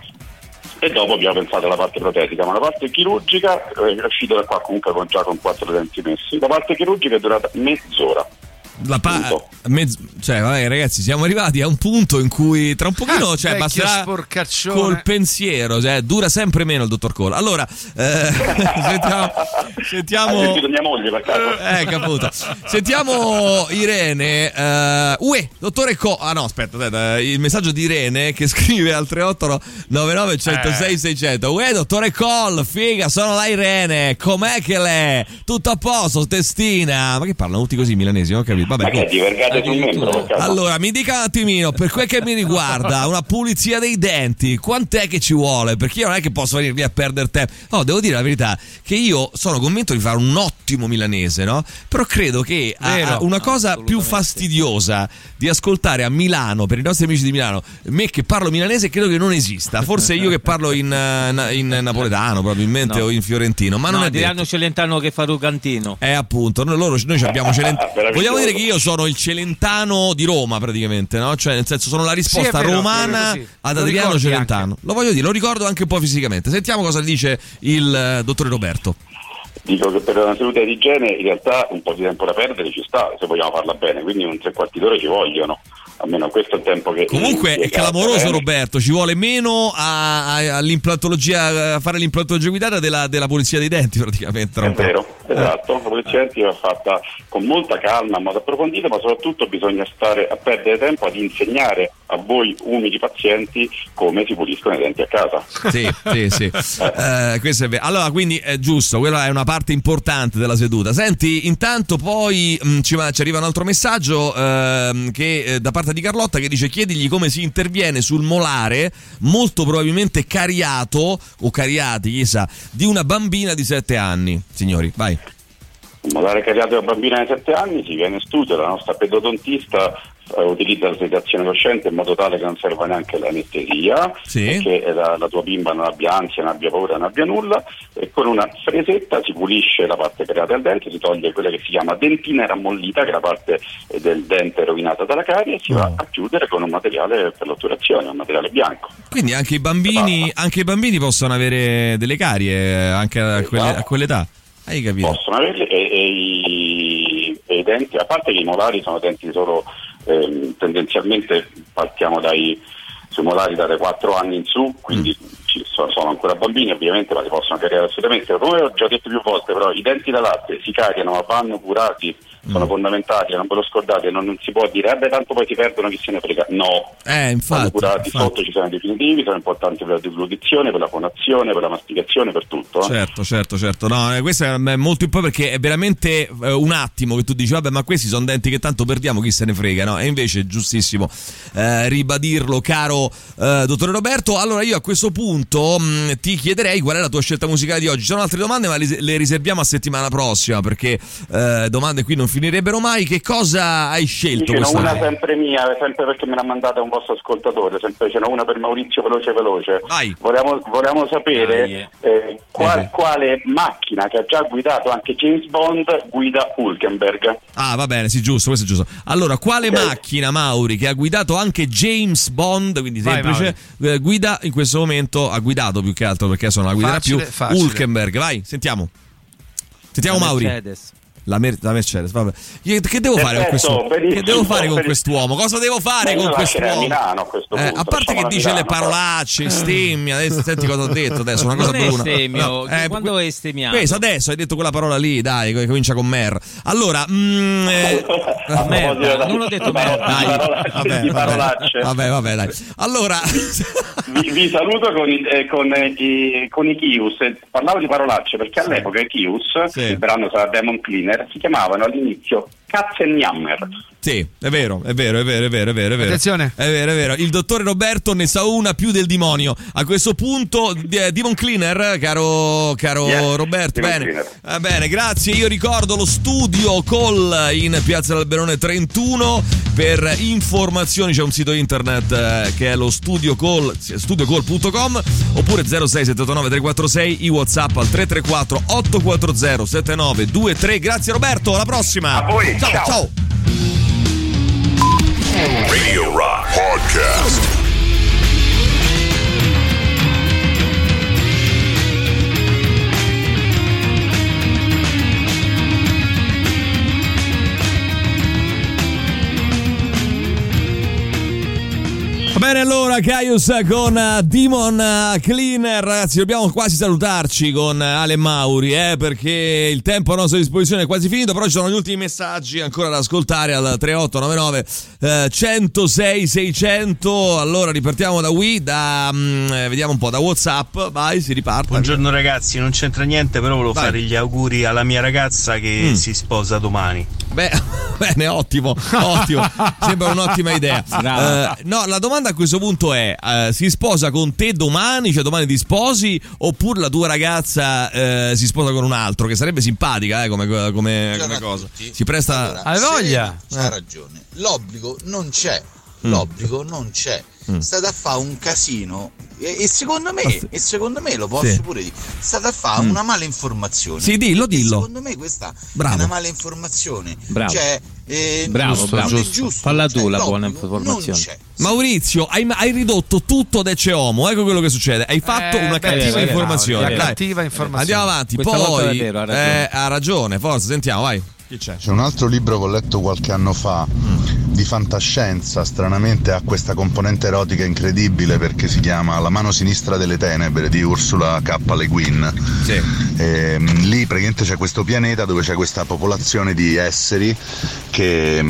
e dopo abbiamo pensato alla parte protetica, ma la parte chirurgica è uscita da qua comunque con, già con quattro denti messi. La parte chirurgica è durata mezz'ora. La pa- Punto. mezz- cioè, vabbè, ragazzi, siamo arrivati a un punto in cui tra un pochino, cioè, Vecchio basterà sporcaccione. col pensiero, cioè, dura sempre meno il dottor Cole. Allora, eh, sentiamo, sentiamo Hai sentito mia moglie per caso? Eh, caputo. Sentiamo Irene. Uh, uè, dottore Co. Ah, no, aspetta, aspetta, il messaggio di Irene che scrive al tre otto nove nove uno zero sei sei zero zero. Uè, dottore Cole, figa, sono la Irene. Com'è che l'è? Tutto a posto, testina. Ma che parlano tutti così milanesi? Non ho capito. vabbè. Ma che è divergate sul membro? Allora, mi dica un attimino, per quel che mi riguarda, una pulizia dei denti, quant'è che ci vuole? Perché io non è che posso venire lì a perdere tempo. No, devo dire la verità, che io sono convinto di fare un ottimo milanese, no? Però credo che a, a una cosa più fastidiosa di ascoltare a Milano, per i nostri amici di Milano, me che parlo milanese credo che non esista. Forse io che parlo in, in napoletano probabilmente, no, o in fiorentino, ma no, non è diranno detto. Celentano che fa Rugantino. Eh, appunto, noi, loro, noi abbiamo Celentano. Vogliamo dire che io sono il Celentano di Roma praticamente, no? Cioè nel senso sono la risposta sì, vero, romana sì. ad Lo Adriano Celentano. Anche. Lo voglio dire, lo ricordo anche un po' fisicamente. Sentiamo cosa dice il uh, dottore Roberto. Dico che per una salute di igiene in realtà un po' di tempo da perdere ci sta, se vogliamo farla bene, quindi un tre quarti d'ora ci vogliono, almeno questo è il tempo che... Comunque è clamoroso bene. Roberto, ci vuole meno a, a, all'implantologia, a fare l'implantologia guidata della, della pulizia dei denti praticamente. È vero, esatto, la pulizia dei denti va fatta con molta calma, in modo approfondito, ma soprattutto bisogna stare a perdere tempo ad insegnare a voi umili pazienti come si puliscono i denti a casa. Sì, sì, sì. eh, questo è vero. Allora, quindi è giusto, quella è una parte importante della seduta. Senti, intanto poi mh, ci, ci arriva un altro messaggio eh, che eh, da parte di Carlotta, che dice: chiedigli come si interviene sul molare molto probabilmente cariato o cariati, chissà, di una bambina di sette anni. Signori, vai. Un molare cariato di una bambina di sette anni si viene in studio, la nostra pedodontista utilizza la sedazione cosciente in modo tale che non serva neanche l'anestesia, sì, perché la, la tua bimba non abbia ansia, non abbia paura, non abbia nulla, e con una fresetta si pulisce la parte creata del dente, si toglie quella che si chiama dentina rammollita, che è la parte del dente rovinata dalla carie, e si oh. va a chiudere con un materiale per l'otturazione, un materiale bianco. Quindi anche i bambini, anche i bambini possono avere delle carie anche a, quelle, a quell'età? Hai capito? Possono averle, e, e, i, e i denti, a parte che i molari sono denti solo ehm, tendenzialmente partiamo dai sui molari dalle quattro anni in su, quindi mm. ci sono, sono ancora bambini ovviamente, ma si possono cariare assolutamente. Come ho già detto più volte, però i denti da latte si cariano, ma vanno curati, sono mm. fondamentali, non ve lo scordate, non, non si può dire eh beh tanto poi si perdono, chi se ne frega. No, eh, infatti, vanno curati, infatti. Sotto ci sono i definitivi, sono importanti per la deglutizione, per la fonazione, per la masticazione, per tutto. Eh. Certo, certo, certo. No, eh, questo è molto importante, perché è veramente eh, un attimo che tu dici vabbè, ma questi sono denti che tanto perdiamo, chi se ne frega, no? E invece è giustissimo eh, ribadirlo, caro eh, dottore Roberto. Allora io a questo punto mh, ti chiederei qual è la tua scelta musicale di oggi. Ci sono altre domande, ma le, le riserviamo a settimana prossima, perché eh, domande qui non finirebbero mai. Che cosa hai scelto? Ce n'è una sempre mia, sempre perché me l'ha mandata un vostro ascoltatore, sempre ce n'è una per Maurizio veloce veloce. Vai. Volevamo, volevamo sapere Vai. eh, qual, eh. quale macchina che ha già guidato anche James Bond guida Hulkenberg. Ah, va bene, sì, giusto, questo è giusto. Allora, quale okay. macchina, Mauri, che ha guidato anche James Bond, quindi Vai, semplice, eh, guida in questo momento, ha guidato più che altro, perché adesso non la guiderà facile, più, facile. Hulkenberg. Vai, sentiamo. Sentiamo La Mauri. Mercedes. La, Mer- la Mercedes, vabbè. Io, che devo fare con questo? Che devo fare con quest'uomo? Cosa devo fare con quest'uomo? A Milano, a questo punto, eh, a parte che dice Milano, le parolacce, però. stemmia, adesso senti cosa ho detto adesso, una cosa non è bruna. stemmio, No, eh, quando que- è stemmiato? Questo adesso hai detto quella parola lì, dai, che comincia con mer. Allora, mm, eh, merda, non ho detto merda. Dai, vabbè, di parolacce. Vabbè, vabbè, dai. Allora, vi, vi saluto con i, eh, con, eh, i, con i Kius. Parlavo di parolacce perché sì. all'epoca i Kius, sì. il brano sarà Demon Cleaner, si chiamavano all'inizio Katzenjammer. Sì, è vero, è vero, è vero, è vero, è vero, è vero. Attenzione. È vero, è vero. Il dottore Roberto ne sa una più del demonio. A questo punto, eh, Demon Cleaner, caro, caro yes, Roberto, Demon bene. Cleaner. Va bene, grazie. Io ricordo lo studio Call in Piazza dell'Alberone trentuno. Per informazioni c'è un sito internet eh, che è lo studio call, studio call punto com, oppure zero sei sette otto nove tre quattro sei, i WhatsApp al tre tre quattro otto quattro zero sette nove due tre. Grazie Roberto, alla prossima. A voi. Ciao, ciao. ciao. Radio Rock Podcast. Va bene, allora Allora Caius con uh, Demon uh, Cleaner, ragazzi, dobbiamo quasi salutarci con uh, Ale Mauri, eh, perché il tempo a nostra disposizione è quasi finito, però ci sono gli ultimi messaggi ancora da ascoltare al tre otto nove nove centosei seicento. Allora ripartiamo da Wii, da um, vediamo un po' da WhatsApp, vai, si riparte. Buongiorno ragazzi, non c'entra niente, però volevo vai. fare gli auguri alla mia ragazza che mm. si sposa domani. Beh, bene, ottimo, ottimo, sembra un'ottima idea. Uh, no, la domanda a questo punto è: uh, si sposa con te domani, cioè domani ti sposi, oppure la tua ragazza uh, si sposa con un altro? Che sarebbe simpatica, eh, come, come, come cosa. Si presta. Allora, hai voglia? Ha eh. ragione. L'obbligo non c'è. L'obbligo mm. non c'è. Mm. State a fare un casino. E, e secondo me, oh, e secondo me lo posso sì. pure dire. State a fare mm. una mala informazione. Sì, dillo, dillo. E secondo me questa bravo. è una mala informazione. Bravo. Cioè, eh, bravo, giusto, bravo. Non è giusto. Falla tu cioè, la buona informazione. Maurizio, hai, hai ridotto tutto ad ecce homo, ecco quello che succede. Hai fatto eh, una cattiva beh, informazione. Una cattiva informazione. Andiamo avanti. Questa Poi vero, ha, ragione. Eh, ha ragione, forza, sentiamo, vai. Chi c'è? C'è un altro libro che ho letto qualche anno fa mm. di fantascienza, stranamente ha questa componente erotica incredibile perché si chiama La mano sinistra delle tenebre di Ursula K. Le Guin. Sì. E, lì praticamente c'è questo pianeta dove c'è questa popolazione di esseri che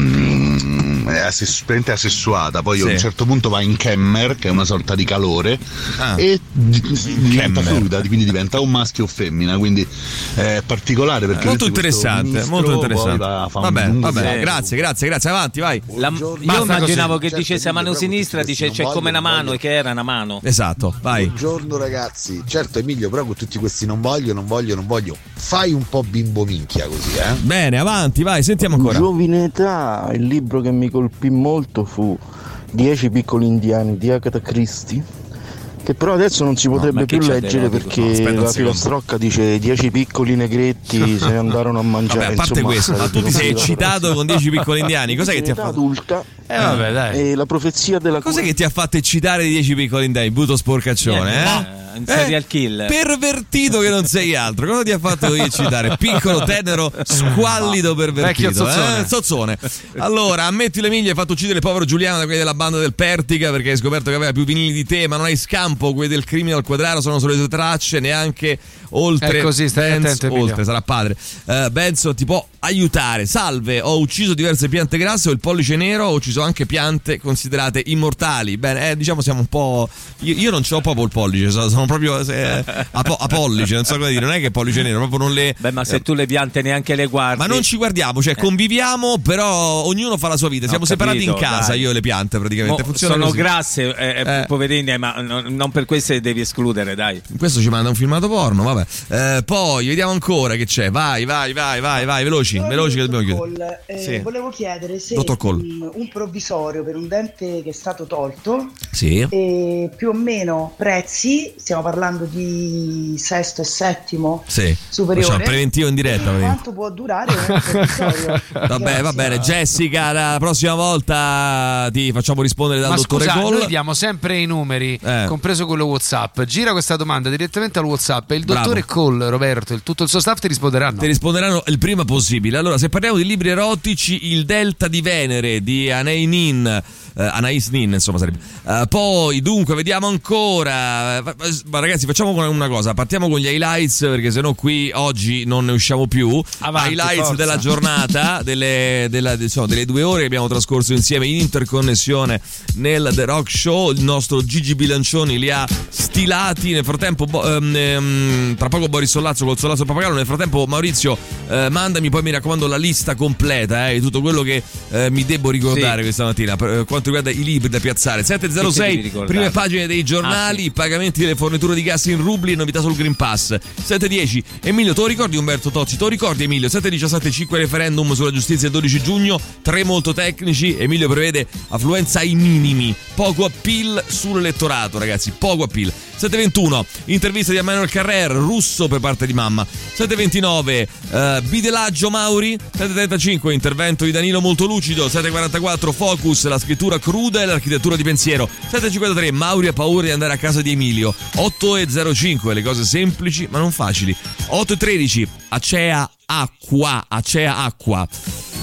mm, è assess- asessuata, poi sì. a un certo punto va in Kemmer, che è una sorta di calore, ah. e diventa fluida, quindi diventa un maschio o femmina, quindi è particolare perché molto interessante, molto interessante. Va, vabbè, vabbè, grazie, grazie, grazie, avanti, vai. La, io immaginavo così. Che certo, dicesse a mano sinistra, dice c'è come una mano e che era una mano. Esatto, vai. Buongiorno ragazzi, certo Emilio, però con tutti questi non voglio, non voglio, non voglio, fai un po' bimbo minchia così, eh. Bene, avanti, vai, sentiamo ancora. Giovine età, il libro che mi colpì molto fu Dieci piccoli indiani di Agatha Christie, che però adesso non si potrebbe no, più leggere perché no, la filastrocca dice dieci piccoli negretti se ne andarono a mangiare. Vabbè, a parte insomma, questo, ma tu ti sei eccitato con dieci piccoli indiani? Cos'è che ti ha fatto? Adulta. Eh vabbè, dai. E la profezia della Cos'è cura... che ti ha fatto eccitare di dieci piccoli indiani? Buto sporcaccione, yeah, eh? Un serial killer. Pervertito che non sei altro. Cosa ti ha fatto eccitare? Piccolo, tenero, squallido, pervertito. Vecchio zozzone. Eh? Zozzone. Allora, ammetti le miglia, hai fatto uccidere il povero Giuliano da quelli della banda del Pertica perché hai scoperto che aveva più vinili di te, ma non hai scampo. Quelli del crimine al quadraro sono solo le tue tracce, neanche oltre. È così, stai Benz, attento, Emilio. oltre, sarà padre. Uh, Benzo ti può aiutare. Salve, ho ucciso diverse piante grasse, ho il pollice nero, ho ucciso anche piante considerate immortali. Bene, eh, diciamo siamo un po'. Io, io non ce l'ho proprio il pollice, sono, sono proprio eh, a, po- a pollice, non so come dire, non è che pollice nero, proprio non le. Beh, ma se tu le piante neanche le guardi. Ma non ci guardiamo, cioè conviviamo, però ognuno fa la sua vita. Siamo capito, separati in casa, dai. Io e le piante praticamente. Mo, Funziona sono così. grasse, eh, eh. poverine, ma no, non per questo le devi escludere, dai. Questo ci manda un filmato porno, vabbè. Eh, poi vediamo ancora che c'è. Vai, vai, vai, vai, vai, veloci, veloci che dobbiamo chiudere. Eh, sì. Volevo chiedere se un, un provvisorio per un dente che è stato tolto, sì. e più o meno prezzi, stiamo parlando di sesto e settimo sì. superiore. Facciamo preventivo in diretta. Quanto può durare un provvisorio? Vabbè, va bene, Jessica, la prossima volta ti facciamo rispondere dal Ma dottore scusa, Cole. Noi diamo sempre i numeri, eh. compreso quello WhatsApp. Gira questa domanda direttamente al WhatsApp e il dottore Bravo. Cole, Roberto, e tutto il suo staff ti risponderanno. Ti risponderanno il prima possibile. Allora, se parliamo di libri erotici, Il Delta di Venere di Anais Nin, uh, Anais Nin, insomma sarebbe. Uh, poi, dunque, vediamo ancora. Ma ragazzi, facciamo una cosa, partiamo con gli highlights perché sennò qui oggi non ne usciamo più. Avanti, highlights forza. della giornata, delle, della, insomma, delle due ore che abbiamo trascorso insieme in interconnessione nel The Rock Show. Il nostro Gigi Bilancioni li ha stilati. Nel frattempo, um, um, tra poco Boris Sollazzo col Sollazzo Papagallo. Nel frattempo, Maurizio, uh, mandami poi mi raccomando la lista completa eh, di tutto quello che uh, mi devo ricordare sì. questa mattina per uh, quanto riguarda i libri da piazzare. Sette zero sei, prime pagine dei giornali, ah, sì. pagamenti delle forniture di gas in rubli, novità sul Green Pass. Sette dieci, Emilio, te lo ricordi Umberto Tozzi? Te lo ricordi Emilio? Sette diciassette, cinque referendum sulla giustizia il dodici giugno, tre molto tecnici. Emilio prevede affluenza ai minimi, poco appeal sull'elettorato, ragazzi, poco appeal. Sette ventuno, intervista di Emmanuel Carrer, russo per parte di mamma. Sette ventinove, uh, bidelaggio Mauri. Sette trentacinque, intervento di Danilo molto lucido. Sette quarantaquattro, focus, la scrittura cruda e l'architettura di pensiero. Sette cinquantatré, Mauri ha paura di andare a casa di Emilio. Otto e zero cinque, le cose semplici ma non facili. Otto e tredici, Acea Acqua, Acea Acqua.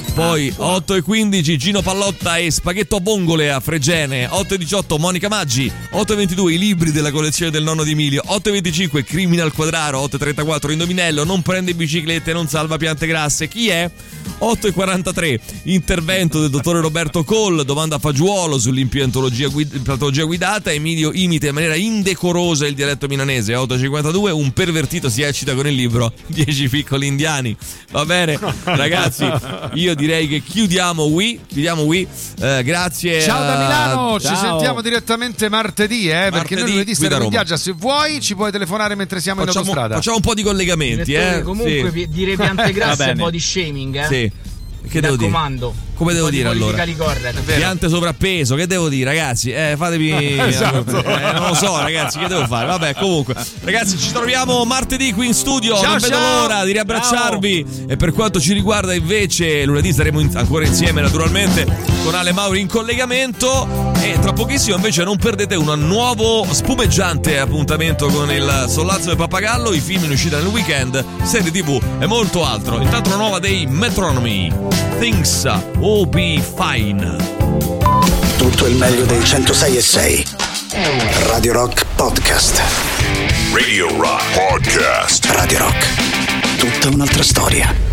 Poi otto e quindici Gino Pallotta e Spaghetto a vongole a Fregene. Otto e diciotto Monica Maggi. Otto e ventidue i libri della collezione del nonno di Emilio. Otto e venticinque Criminal Quadraro. Otto e trentaquattro Indovinello, non prende biciclette, non salva piante grasse. Chi è? otto e quarantatré intervento del dottore Roberto Coll, domanda a Fagiuolo sull'impiantologia guid- guidata. Emilio imita in maniera indecorosa il dialetto milanese. Otto e cinquantadue un pervertito si eccita con il libro dieci piccoli indiani. Va bene ragazzi, io direi che chiudiamo qui, chiudiamo qui. Eh, grazie. Ciao da Milano, a... ci Ciao. sentiamo direttamente martedì, eh, martedì perché noi lunedì staremo in Roma. viaggio. Se vuoi ci puoi telefonare mentre siamo Facciamo, in autostrada. facciamo un po' di collegamenti, eh. Comunque sì. dire piante grasse è body shaming, eh. Sì. Che Mi devo dire? raccomando. Come devo dire allora? Piante sovrappeso, che devo dire ragazzi? Eh, fatemi Esatto. eh, non lo so ragazzi, che devo fare? Vabbè, comunque ragazzi, ci troviamo martedì qui in studio. Ciao, non vedo ciao. l'ora di riabbracciarvi. E per quanto ci riguarda invece lunedì saremo in- ancora insieme naturalmente con Ale Mauri in collegamento. E tra pochissimo invece non perdete un nuovo spumeggiante appuntamento con il Sollazzo del Pappagallo, i film in uscita nel weekend, serie tv e molto altro. Intanto una nuova dei Metronomy, Things Will Be Fine. Tutto il meglio dei centosei e sei. Radio Rock Podcast. Radio Rock Podcast. Radio Rock. Tutta un'altra storia.